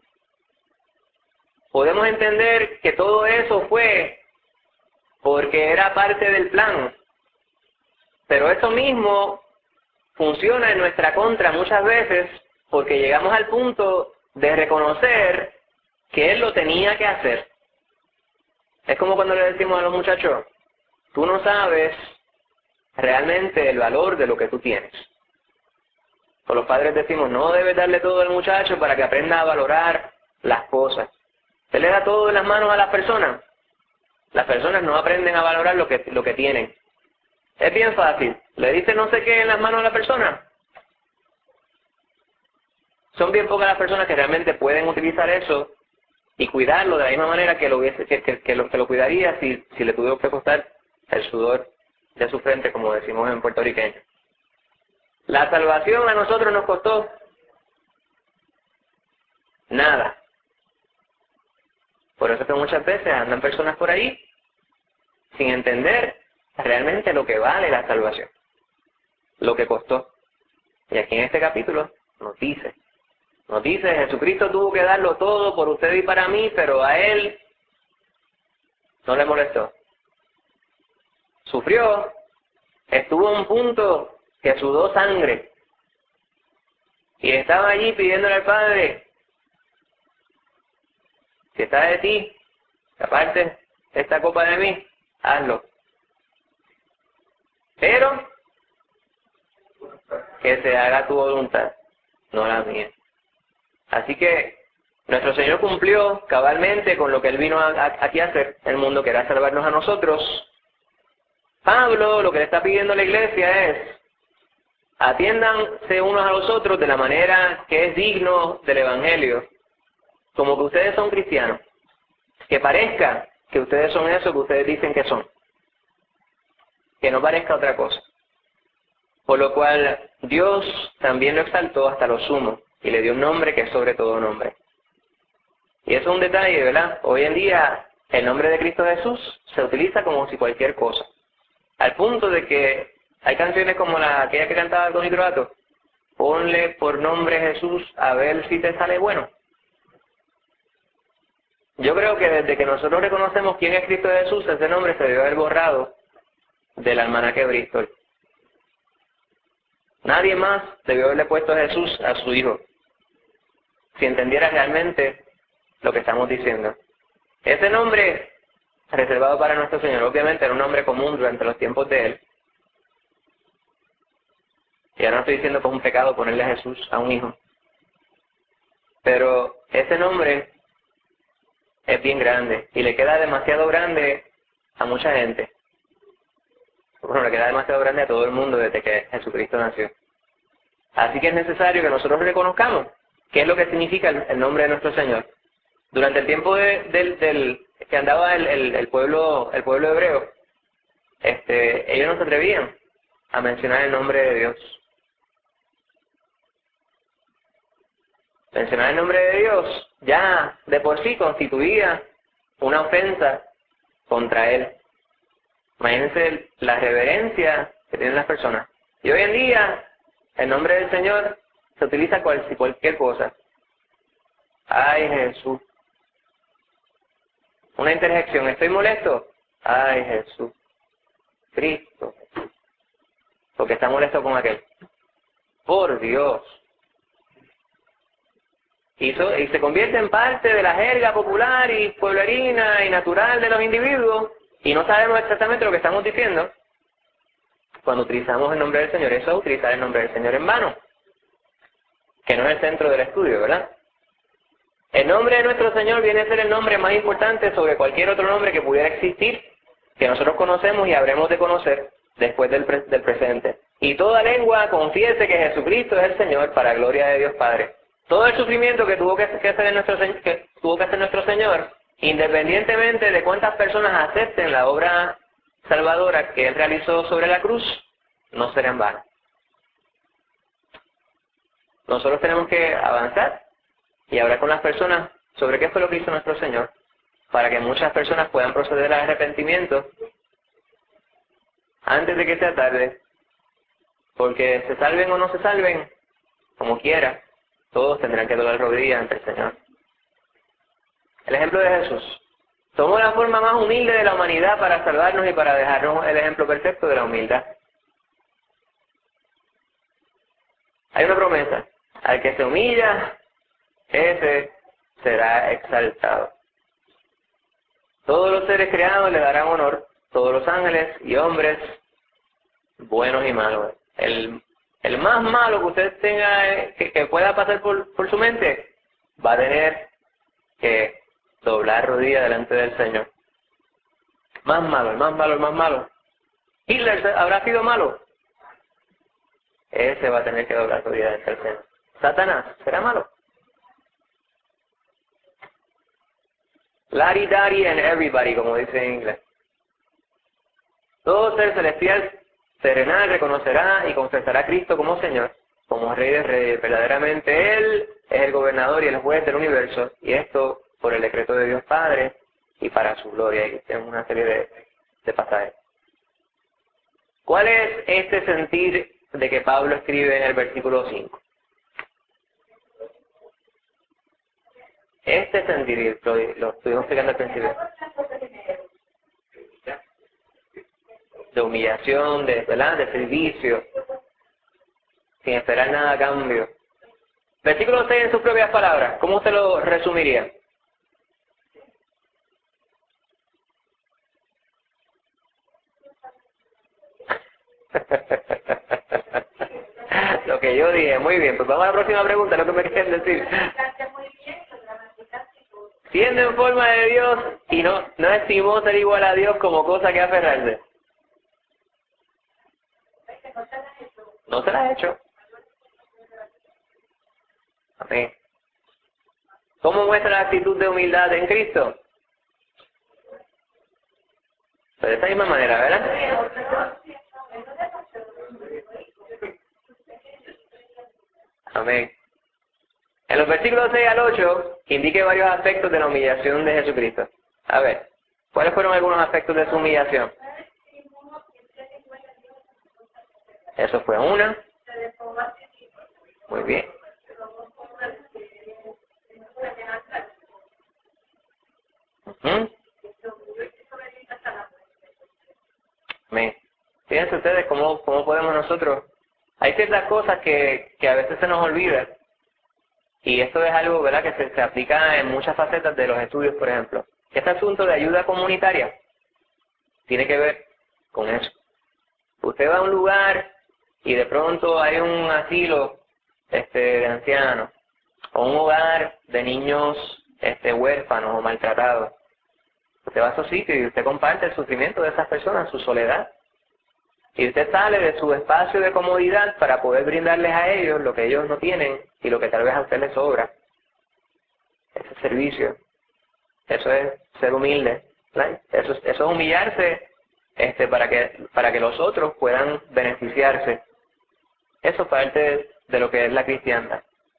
Podemos entender que todo eso fue porque era parte del plan. Pero eso mismo funciona en nuestra contra muchas veces porque llegamos al punto de reconocer que Él lo tenía que hacer. Es como cuando le decimos a los muchachos, tú no sabes realmente el valor de lo que tú tienes. O los padres decimos, no debes darle todo al muchacho para que aprenda a valorar las cosas. Usted le da todo en las manos a las personas. Las personas no aprenden a valorar lo que tienen. Es bien fácil. Le dice no sé qué en las manos a la persona. Son bien pocas las personas que realmente pueden utilizar eso y cuidarlo de la misma manera que lo cuidaría si le tuviera que costar el sudor de su frente, como decimos en puertorriqueño. La salvación a nosotros nos costó nada. Por eso es que muchas veces andan personas por ahí sin entender realmente lo que vale la salvación, lo que costó. Y aquí en este capítulo nos dice, Jesucristo tuvo que darlo todo por usted y para mí, pero a Él no le molestó. Sufrió, estuvo a un punto que sudó sangre y estaba allí pidiéndole al Padre, si está de ti, aparte esta copa de mí, hazlo. Pero que se haga tu voluntad, no la mía. Así que nuestro Señor cumplió cabalmente con lo que Él vino aquí a hacer en el mundo, que era salvarnos a nosotros. Pablo lo que le está pidiendo a la iglesia es: atiéndanse unos a los otros de la manera que es digno del Evangelio, como que ustedes son cristianos, que parezca que ustedes son eso que ustedes dicen que son, que no parezca otra cosa. Por lo cual Dios también lo exaltó hasta lo sumo y le dio un nombre que es sobre todo nombre. Y eso es un detalle, ¿verdad? Hoy en día el nombre de Cristo Jesús se utiliza como si cualquier cosa, al punto de que hay canciones como aquella que cantaba Tony Croato: ponle por nombre Jesús a ver si te sale bueno. Yo creo que desde que nosotros reconocemos quién es Cristo Jesús, ese nombre se debió haber borrado del almanaque Bristol. Nadie más debió haberle puesto a Jesús a su hijo, si entendiera realmente lo que estamos diciendo. Ese nombre reservado para nuestro Señor, obviamente era un nombre común durante los tiempos de Él. Y ahora no estoy diciendo que es un pecado ponerle a Jesús a un hijo. Pero ese nombre es bien grande y le queda demasiado grande a mucha gente. Bueno, le queda demasiado grande a todo el mundo desde que Jesucristo nació. Así que es necesario que nosotros reconozcamos qué es lo que significa el nombre de nuestro Señor. Durante el tiempo que andaba el pueblo hebreo, ellos no se atrevían a mencionar el nombre de Dios. Mencionar el nombre de Dios ya de por sí constituía una ofensa contra Él. Imagínense la reverencia que tienen las personas. Y hoy en día el nombre del Señor se utiliza cualquier cosa. Ay, Jesús. Una interjección: estoy molesto. Ay, Jesús. Cristo. Porque está molesto con aquel. Por Dios. Y se convierte en parte de la jerga popular y pueblerina y natural de los individuos, y no sabemos exactamente lo que estamos diciendo cuando utilizamos el nombre del Señor. Eso es utilizar el nombre del Señor en vano, que no es el centro del estudio, ¿verdad? El nombre de nuestro Señor viene a ser el nombre más importante sobre cualquier otro nombre que pudiera existir, que nosotros conocemos y habremos de conocer después del presente. Y toda lengua confiese que Jesucristo es el Señor, para gloria de Dios Padre. Todo el sufrimiento que tuvo que hacer nuestro Señor, independientemente de cuántas personas acepten la obra salvadora que Él realizó sobre la cruz, no será en vano. Nosotros tenemos que avanzar y hablar con las personas sobre qué fue lo que hizo nuestro Señor, para que muchas personas puedan proceder al arrepentimiento antes de que sea tarde, porque se salven o no se salven, como quiera, todos tendrán que doblar rodillas ante el Señor. El ejemplo de Jesús. Tomó la forma más humilde de la humanidad para salvarnos y para dejarnos el ejemplo perfecto de la humildad. Hay una promesa: al que se humilla, ese será exaltado. Todos los seres creados le darán honor, todos los ángeles y hombres, buenos y malos. El más malo que usted tenga, que pueda pasar por su mente, va a tener que doblar rodillas delante del Señor. Más malo, el más malo. ¿Hitler habrá sido malo? Ese va a tener que doblar rodillas delante del Señor. Satanás, ¿será malo? Larry-Daddy and everybody, como dice en inglés. Todo ser celestial, terrenal, reconocerá y confesará a Cristo como Señor, como Rey de Reyes. Verdaderamente Él es el gobernador y el juez del universo, y esto por el decreto de Dios Padre y para su gloria. Y tenemos una serie de pasajes. ¿Cuál es este sentir de que Pablo escribe en el versículo 5? Este sentir, lo estuvimos explicando al principio, de humillación, ¿verdad? De servicio, sin esperar nada a cambio. Versículo 6 en sus propias palabras, ¿cómo usted lo resumiría? Lo que yo dije, muy bien, pues vamos a la próxima pregunta, lo que me quieren decir. Siendo en forma de Dios y no estimó ser igual a Dios como cosa que aferrarse. No se la ha hecho. Amén. ¿Cómo muestra la actitud de humildad en Cristo? Pues de esa misma manera, ¿verdad? Amén. En los versículos 6 al 8, indique varios aspectos de la humillación de Jesucristo. A ver, ¿cuáles fueron algunos aspectos de su humillación? Eso fue una. Muy bien. Amén. Fíjense ustedes cómo podemos nosotros. Hay ciertas cosas que a veces se nos olvida. Y esto es algo, ¿verdad?, que se aplica en muchas facetas de los estudios, por ejemplo. Este asunto de ayuda comunitaria tiene que ver con eso. Usted va a un lugar y de pronto hay un asilo de ancianos o un hogar de niños huérfanos o maltratados. Usted va a esos sitios y usted comparte el sufrimiento de esas personas, su soledad. Y usted sale de su espacio de comodidad para poder brindarles a ellos lo que ellos no tienen y lo que tal vez a usted les sobra. Ese servicio. Eso es ser humilde. ¿Right? Eso es humillarse para que los otros puedan beneficiarse. Eso es parte de lo que es la cristiandad.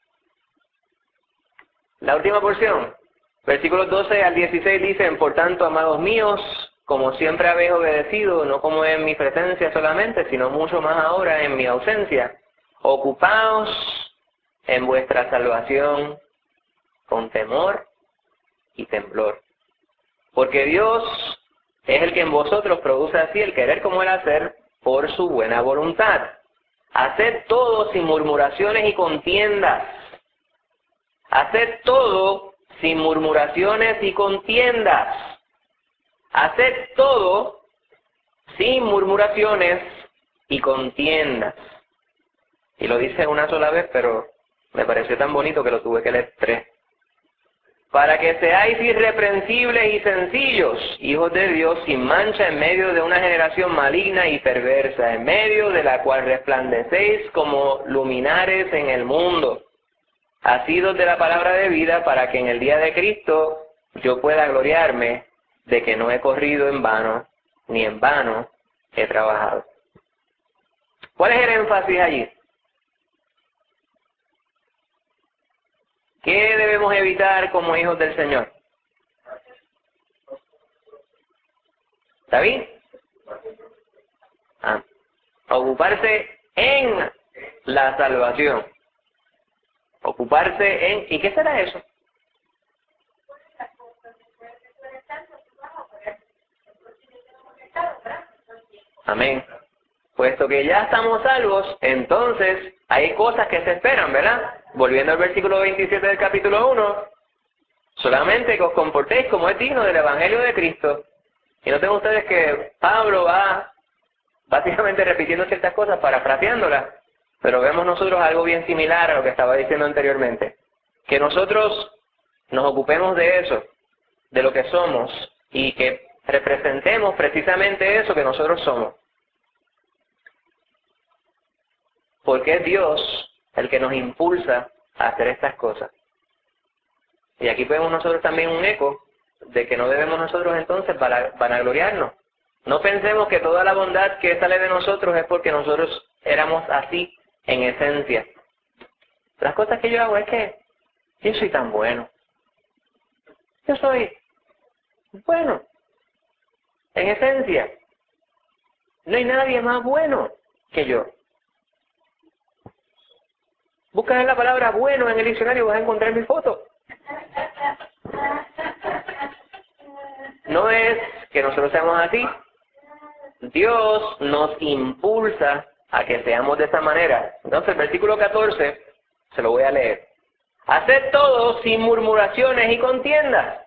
La última porción, versículos 12 al 16 dicen: por tanto, amados míos, como siempre habéis obedecido, no como en mi presencia solamente, sino mucho más ahora en mi ausencia, ocupaos en vuestra salvación con temor y temblor. Porque Dios es el que en vosotros produce así el querer como el hacer por su buena voluntad. Haced todo sin murmuraciones y contiendas. Haced todo sin murmuraciones y contiendas. Haced todo sin murmuraciones y contiendas. Y lo dice una sola vez, pero me pareció tan bonito que lo tuve que leer 3. Para que seáis irreprensibles y sencillos, hijos de Dios, sin mancha en medio de una generación maligna y perversa, en medio de la cual resplandecéis como luminares en el mundo, asidos de la palabra de vida, para que en el día de Cristo yo pueda gloriarme de que no he corrido en vano, ni en vano he trabajado. ¿Cuál es el énfasis allí? ¿Qué debemos evitar como hijos del Señor? ¿Está bien? Ocuparse en la salvación. Ocuparse en... ¿Y qué será eso? Amén. Puesto que ya estamos salvos, entonces hay cosas que se esperan, ¿verdad? Volviendo al versículo 27 del capítulo 1, solamente que os comportéis como es digno del Evangelio de Cristo. Y noten ustedes que Pablo va básicamente repitiendo ciertas cosas, parafraseándolas, pero vemos nosotros algo bien similar a lo que estaba diciendo anteriormente. Que nosotros nos ocupemos de eso, de lo que somos, y que representemos precisamente eso que nosotros somos. Porque es Dios el que nos impulsa a hacer estas cosas. Y aquí vemos nosotros también un eco de que no debemos nosotros entonces vanagloriarnos. No pensemos que toda la bondad que sale de nosotros es porque nosotros éramos así en esencia. Las cosas que yo hago es que yo soy tan bueno. Yo soy bueno. En esencia. No hay nadie más bueno que yo. Buscas en la palabra bueno en el diccionario y vas a encontrar mi foto. No es que nosotros seamos así. Dios nos impulsa a que seamos de esa manera. Entonces, el versículo 14, se lo voy a leer. Haced todo sin murmuraciones y contiendas.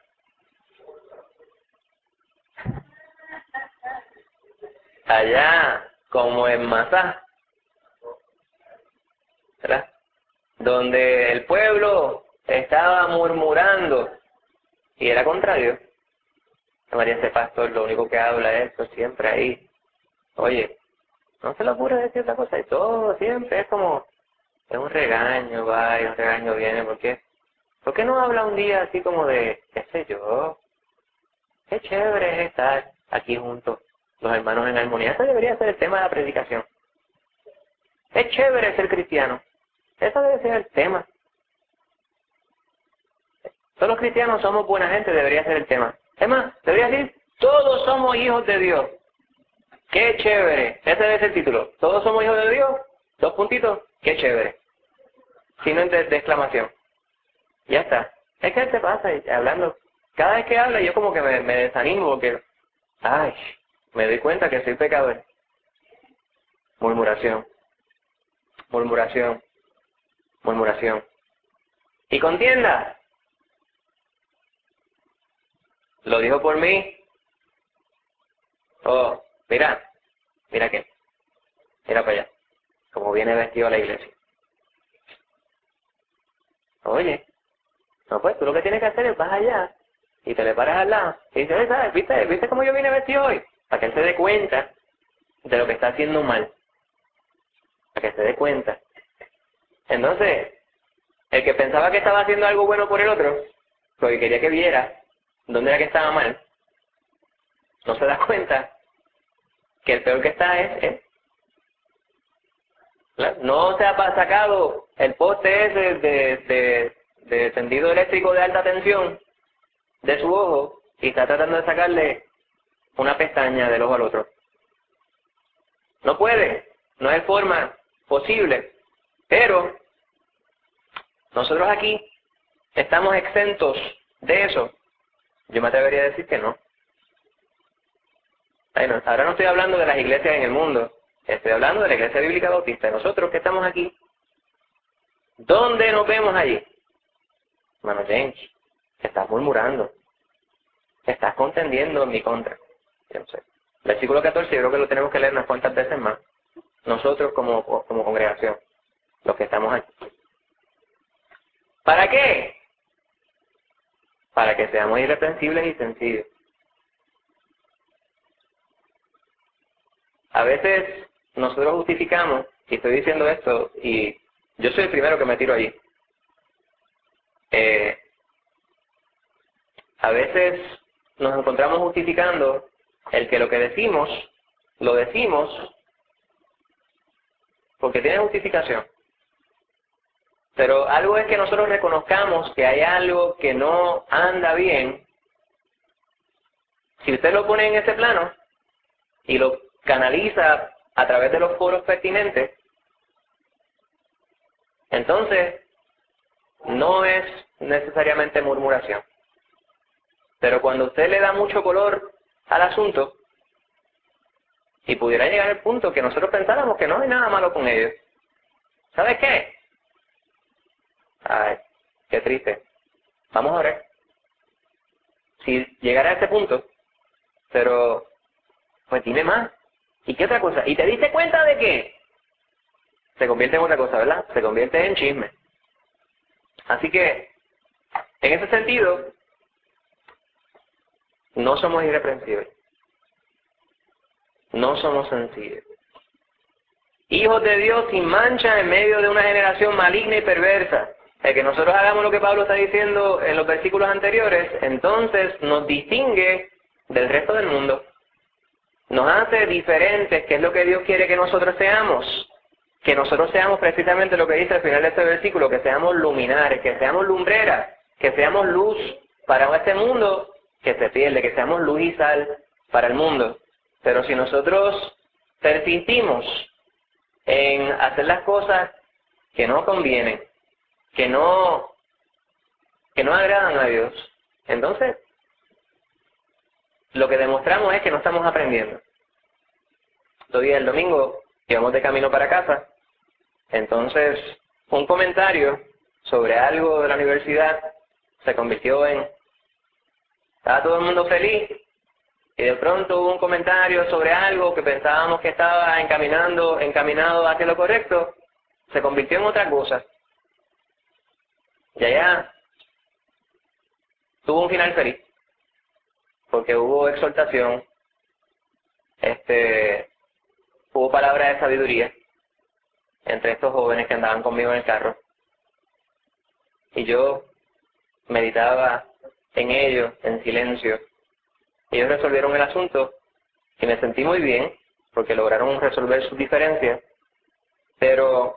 Allá, como en Masá, ¿verdad? Donde el pueblo estaba murmurando y era contrario. María, ese pastor lo único que habla es eso siempre ahí. Oye, no se le ocurre decir otra cosa y todo siempre es como, es un regaño, va y un regaño viene. ¿Por qué no habla un día así como de, qué sé yo, qué chévere es estar aquí juntos, los hermanos en armonía? Ese debería ser el tema de la predicación. Es chévere ser cristiano. Eso debe ser el tema. Todos los cristianos somos buena gente, debería ser el tema. Es más, debería decir, todos somos hijos de Dios. ¡Qué chévere! Ese debe ser el título. Todos somos hijos de Dios. 2 puntitos. ¡Qué chévere! Signo de exclamación. Ya está. Es que él se pasa hablando. Cada vez que habla yo como que me desanimo porque, ay, me doy cuenta que soy pecador. Murmuración. Murmuración. Murmuración. Y contienda. Lo dijo por mí. Oh, mira que, mira para allá, como viene vestido a la iglesia. Oye, no pues, tú lo que tienes que hacer es vas allá y te le paras al lado y dices, ¿sabes? ¿Viste cómo yo vine vestido hoy? Para que él se dé cuenta de lo que está haciendo mal. Para que se dé cuenta. Entonces, el que pensaba que estaba haciendo algo bueno por el otro, porque quería que viera dónde era que estaba mal, no se da cuenta que el peor que está es él. No se ha sacado el poste ese de tendido eléctrico de alta tensión de su ojo y está tratando de sacarle una pestaña del ojo al otro. No puede, no hay forma posible, pero nosotros aquí estamos exentos de eso. Yo me atrevería a decir que no. Bueno, ahora no estoy hablando de las iglesias en el mundo, estoy hablando de la Iglesia Bíblica Bautista. Nosotros que estamos aquí, ¿dónde nos vemos allí? Hermano James, estás murmurando, estás contendiendo en mi contra. Yo no sé. Versículo 14, yo creo que lo tenemos que leer unas cuantas veces más. Nosotros como congregación, los que estamos aquí. ¿Para qué? Para que seamos irreprensibles y sencillos. A veces nosotros justificamos, y estoy diciendo esto, y yo soy el primero que me tiro allí. A veces nos encontramos justificando el que lo que decimos, lo decimos porque tiene justificación. Pero algo es que nosotros reconozcamos que hay algo que no anda bien. Si usted lo pone en ese plano y lo canaliza a través de los foros pertinentes, entonces no es necesariamente murmuración. Pero cuando usted le da mucho color al asunto, y pudiera llegar al punto que nosotros pensáramos que no hay nada malo con ellos, ¿sabes qué? Ay, qué triste. Vamos a ver. Si llegara a ese punto, pero, pues dime más. ¿Y qué otra cosa? ¿Y te diste cuenta de qué? Se convierte en otra cosa, ¿verdad? Se convierte en chisme. Así que, en ese sentido, no somos irreprensibles. No somos sencillos. hijos de Dios sin mancha en medio de una generación maligna y perversa. El que nosotros hagamos lo que Pablo está diciendo en los versículos anteriores, entonces nos distingue del resto del mundo. Nos hace diferentes, que es lo que Dios quiere que nosotros seamos. Que nosotros seamos precisamente lo que dice al final de este versículo, que seamos luminares, que seamos lumbreras, que seamos luz para este mundo que se pierde, que seamos luz y sal para el mundo. Pero si nosotros persistimos en hacer las cosas que no convienen, que no agradan a Dios, entonces lo que demostramos es que no estamos aprendiendo. Todavía el domingo íbamos de camino para casa, entonces un comentario sobre algo de la universidad se convirtió en, estaba todo el mundo feliz, y de pronto hubo un comentario sobre algo que pensábamos que estaba encaminado hacia lo correcto, se convirtió en otra cosa. Y allá tuvo un final feliz, porque hubo exhortación, hubo palabras de sabiduría entre estos jóvenes que andaban conmigo en el carro. Y yo meditaba en ellos, en silencio. Ellos resolvieron el asunto y me sentí muy bien, porque lograron resolver sus diferencias. Pero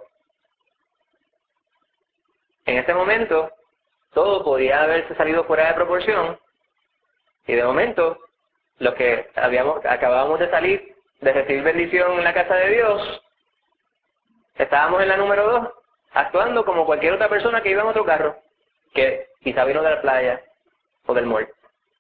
en ese momento todo podía haberse salido fuera de proporción, y de momento los que acabábamos de salir de recibir bendición en la casa de Dios, estábamos en la número 2, actuando como cualquier otra persona que iba en otro carro, que quizá vino de la playa o del mall.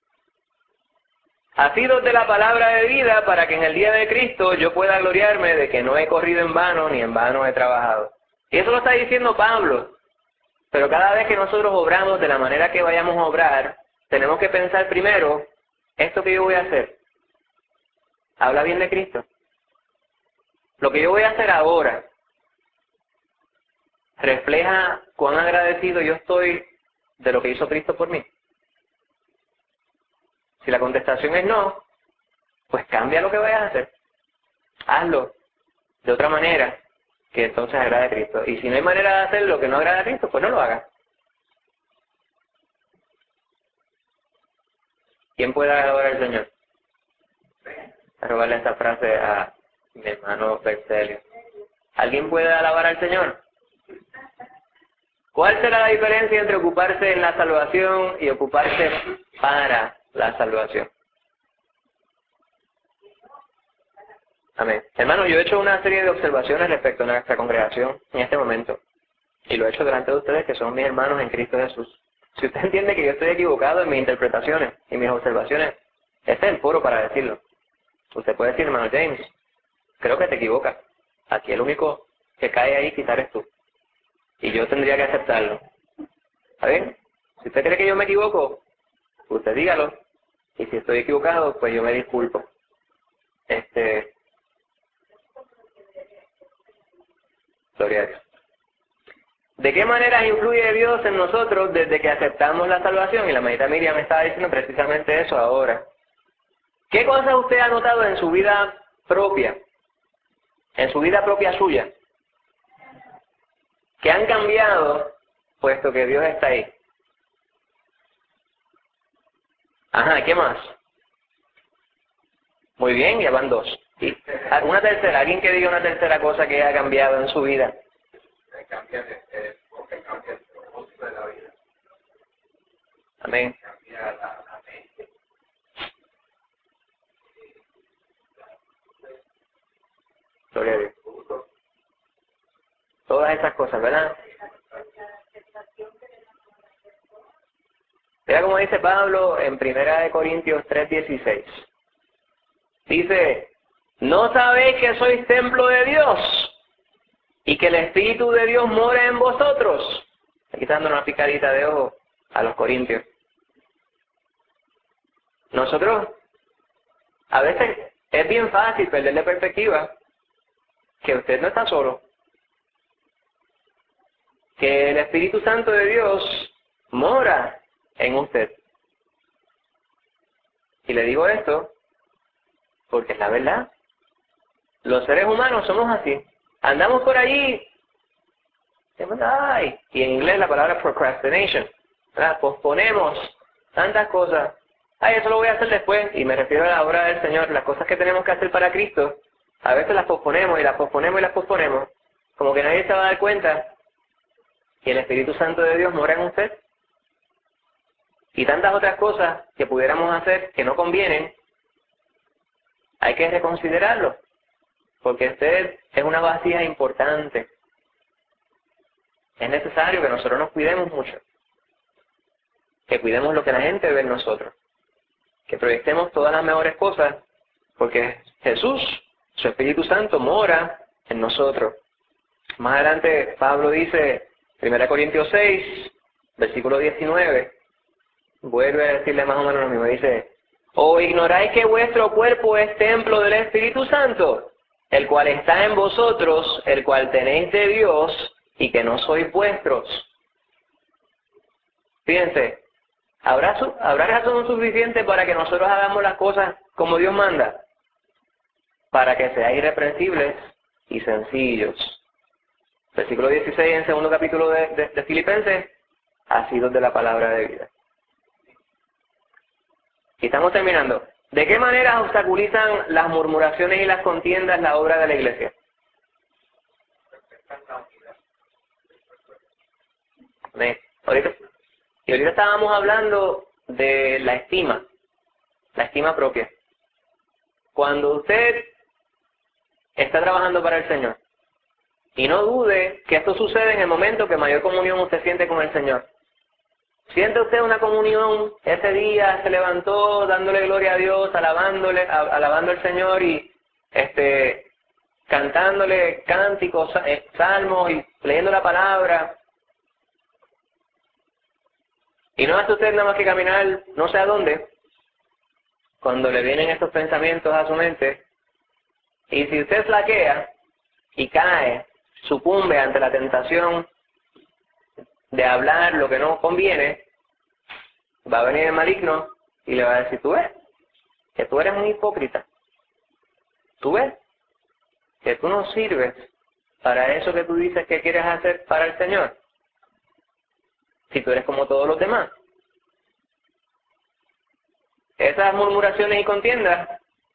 Asidos de la palabra de vida, para que en el día de Cristo yo pueda gloriarme de que no he corrido en vano ni en vano he trabajado. Y eso lo está diciendo Pablo. Pero cada vez que nosotros obramos de la manera que vayamos a obrar, tenemos que pensar primero, ¿esto que yo voy a hacer habla bien de Cristo? Lo que yo voy a hacer ahora refleja cuán agradecido yo estoy de lo que hizo Cristo por mí. Si la contestación es no, pues cambia lo que vayas a hacer. Hazlo de otra manera que entonces agrade a Cristo. Y si no hay manera de hacer lo que no agrada a Cristo, pues no lo hagas. ¿Quién puede alabar al Señor? A robarle esta frase a mi hermano Bercelio. ¿Alguien puede alabar al Señor? ¿Cuál será la diferencia entre ocuparse en la salvación y ocuparse para la salvación? Amén. Hermano, yo he hecho una serie de observaciones respecto a nuestra congregación en este momento. Y lo he hecho delante de ustedes, que son mis hermanos en Cristo Jesús. Si usted entiende que yo estoy equivocado en mis interpretaciones y mis observaciones, este es el foro para decirlo. Usted puede decir, hermano James, creo que te equivocas. Aquí el único que cae ahí quizás eres tú. Y yo tendría que aceptarlo. ¿Está bien? Si usted cree que yo me equivoco, usted dígalo. Y si estoy equivocado, pues yo me disculpo. Gloria a Dios. ¿De qué manera influye Dios en nosotros desde que aceptamos la salvación? Y la maestra Miriam me estaba diciendo precisamente eso ahora. ¿Qué cosas usted ha notado en su vida propia? En su vida propia suya. Que han cambiado, puesto que Dios está ahí. Ajá, ¿qué más? Muy bien, ya van 2. ¿Y una tercera? ¿Alguien que diga una tercera cosa que ha cambiado en su vida? Porque cambia el propósito de la vida. Amén. Cambia la mente. Gloria a Dios. Todas esas cosas, ¿verdad? Mira como dice Pablo en 1 Corintios 3:16. Dice, ¿no sabéis que sois templo de Dios y que el Espíritu de Dios mora en vosotros? Aquí está dando una picadita de ojo a los corintios. Nosotros, a veces es bien fácil perderle perspectiva que usted no está solo, que el Espíritu Santo de Dios mora en usted. Y le digo esto porque es la verdad. Los seres humanos somos así. andamos por allí, ay, y en inglés la palabra procrastination, ¿verdad? Posponemos tantas cosas. Ay, eso lo voy a hacer después, y me refiero a la obra del Señor. Las cosas que tenemos que hacer para Cristo, a veces las posponemos y las posponemos y las posponemos, como que nadie se va a dar cuenta que el Espíritu Santo de Dios mora en usted. Y tantas otras cosas que pudiéramos hacer que no convienen, hay que reconsiderarlo, porque usted es una vasija importante. Es necesario que nosotros nos cuidemos mucho, que cuidemos lo que la gente ve en nosotros, que proyectemos todas las mejores cosas, porque Jesús, su Espíritu Santo, mora en nosotros. Más adelante Pablo dice, 1 Corintios 6, versículo 19, vuelve a decirle más o menos lo mismo, dice, ¿o ignoráis que vuestro cuerpo es templo del Espíritu Santo, el cual está en vosotros, el cual tenéis de Dios, y que no sois vuestros? Fíjense, ¿habrá razón suficiente para que nosotros hagamos las cosas como Dios manda? Para que seáis irreprensibles y sencillos. Versículo 16 en el segundo capítulo de Filipenses, asidos de la palabra de vida. Y estamos terminando. ¿De qué manera obstaculizan las murmuraciones y las contiendas la obra de la iglesia? Ahorita estábamos hablando de la estima propia. Cuando usted está trabajando para el Señor, y no dude que esto sucede en el momento que mayor comunión usted siente con el Señor. ¿Siente usted una comunión? Ese día se levantó dándole gloria a Dios, alabando al Señor y cantándole cánticos, salmos y leyendo la palabra. Y no hace usted nada más que caminar no sé a dónde, cuando le vienen estos pensamientos a su mente. Y si usted flaquea y cae, sucumbe ante la tentación de hablar lo que no conviene, va a venir el maligno y le va a decir, ¿tú ves? Que tú eres un hipócrita. ¿Tú ves? Que tú no sirves para eso que tú dices que quieres hacer para el Señor. Si tú eres como todos los demás. Esas murmuraciones y contiendas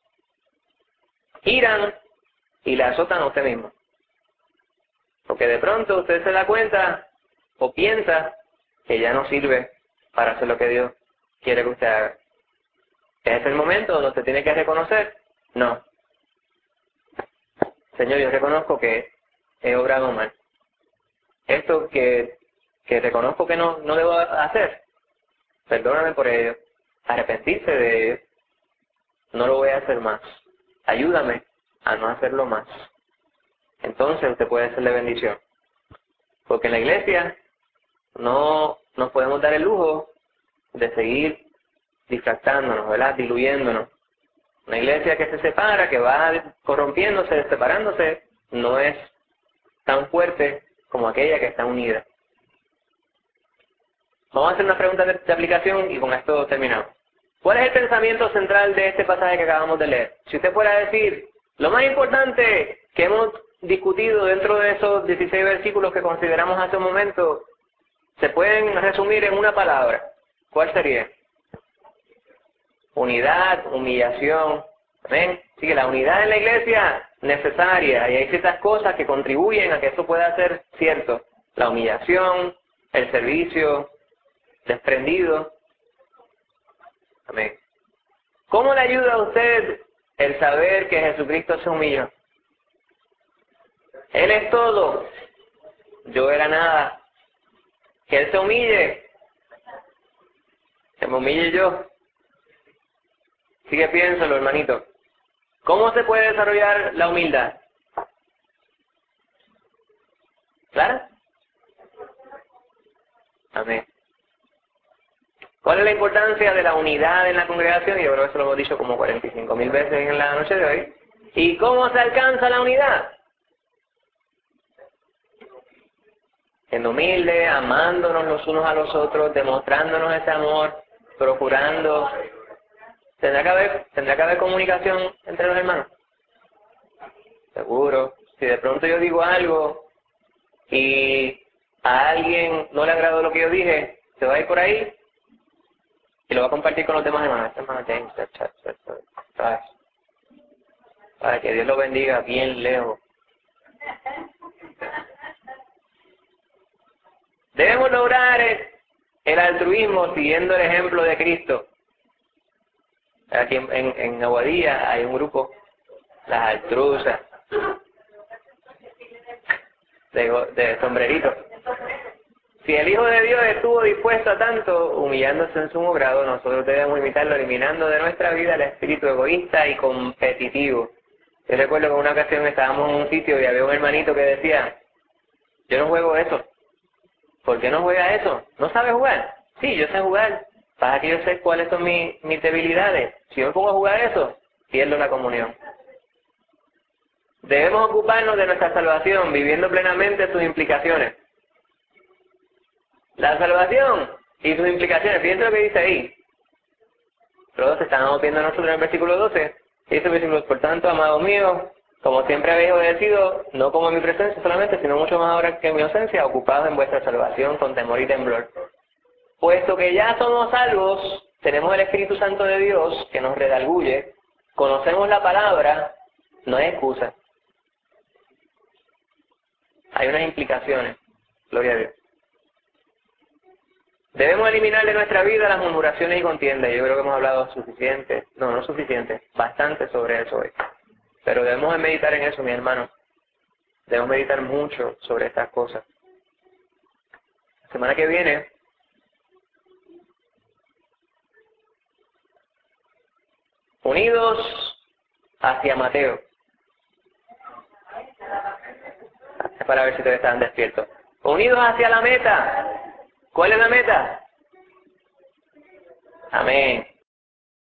giran y le azotan a usted mismo. Porque de pronto usted se da cuenta o piensa que ya no sirve para hacer lo que Dios quiere que usted haga. Es el momento donde usted tiene que reconocer, no. Señor, yo reconozco que he obrado mal. Esto que reconozco que no debo hacer, perdóname por ello, arrepentirse de ello, no lo voy a hacer más. Ayúdame a no hacerlo más. Entonces usted puede hacerle bendición. Porque en la iglesia no nos podemos dar el lujo de seguir distractándonos, ¿verdad? Diluyéndonos. Una iglesia que se separa, que va corrompiéndose, separándose, no es tan fuerte como aquella que está unida. Vamos a hacer una pregunta de aplicación y con esto terminamos. ¿Cuál es el pensamiento central de este pasaje que acabamos de leer? Si usted fuera a decir, lo más importante que hemos discutido dentro de esos 16 versículos que consideramos hace un momento, se pueden resumir en una palabra. ¿Cuál sería? Unidad, humillación. ¿Ven? Así que la unidad en la iglesia necesaria, y hay ciertas cosas que contribuyen a que esto pueda ser cierto. La humillación, el servicio, desprendido. Amén. ¿Cómo le ayuda a usted el saber que Jesucristo se humilló? Él es todo, yo era nada. Que Él se humille, que me humille yo. Así que piénsalo, hermanito. ¿Cómo se puede desarrollar la humildad? ¿Claro? Amén. ¿Cuál es la importancia de la unidad en la congregación? Yo creo que eso lo hemos dicho como 45,000 veces en la noche de hoy. ¿Y cómo se alcanza la unidad? Siendo humilde, amándonos los unos a los otros, demostrándonos ese amor, procurando. ¿Tendrá que haber comunicación entre los hermanos? Seguro. Si de pronto yo digo algo y a alguien no le agradó lo que yo dije, se va a ir por ahí y lo va a compartir con los demás hermanos. ¿Sabes? Para que Dios lo bendiga bien lejos. Debemos lograr el altruismo siguiendo el ejemplo de Cristo. Aquí en Aguadilla hay un grupo, las Altruzas, de sombrerito. Si el Hijo de Dios estuvo dispuesto a tanto, humillándose en sumo grado, nosotros debemos imitarlo, eliminando de nuestra vida el espíritu egoísta y competitivo. Yo recuerdo que en una ocasión estábamos en un sitio y había un hermanito que decía, yo no juego eso. ¿Por qué no juega eso? ¿No sabe jugar? Sí, yo sé jugar. Para que yo sé cuáles son mis debilidades. Si yo me pongo a jugar eso, pierdo la comunión. Debemos ocuparnos de nuestra salvación, viviendo plenamente sus implicaciones. La salvación y sus implicaciones, fíjense lo que dice ahí. Todos estábamos viendo nosotros en el versículo 12. Dice el versículo, por tanto, amados míos, como siempre habéis obedecido, no como en mi presencia solamente, sino mucho más ahora que en mi ausencia, ocupados en vuestra salvación con temor y temblor. Puesto que ya somos salvos, tenemos el Espíritu Santo de Dios que nos redarguye, conocemos la palabra, no hay excusa. Hay unas implicaciones, gloria a Dios. Debemos eliminar de nuestra vida las murmuraciones y contiendas. Yo creo que hemos hablado suficiente, bastante sobre eso hoy. Pero debemos meditar en eso, mi hermano. Debemos meditar mucho sobre estas cosas. La semana que viene, unidos hacia Mateo. Para ver si ustedes están despiertos. Unidos hacia la meta. ¿Cuál es la meta? Amén.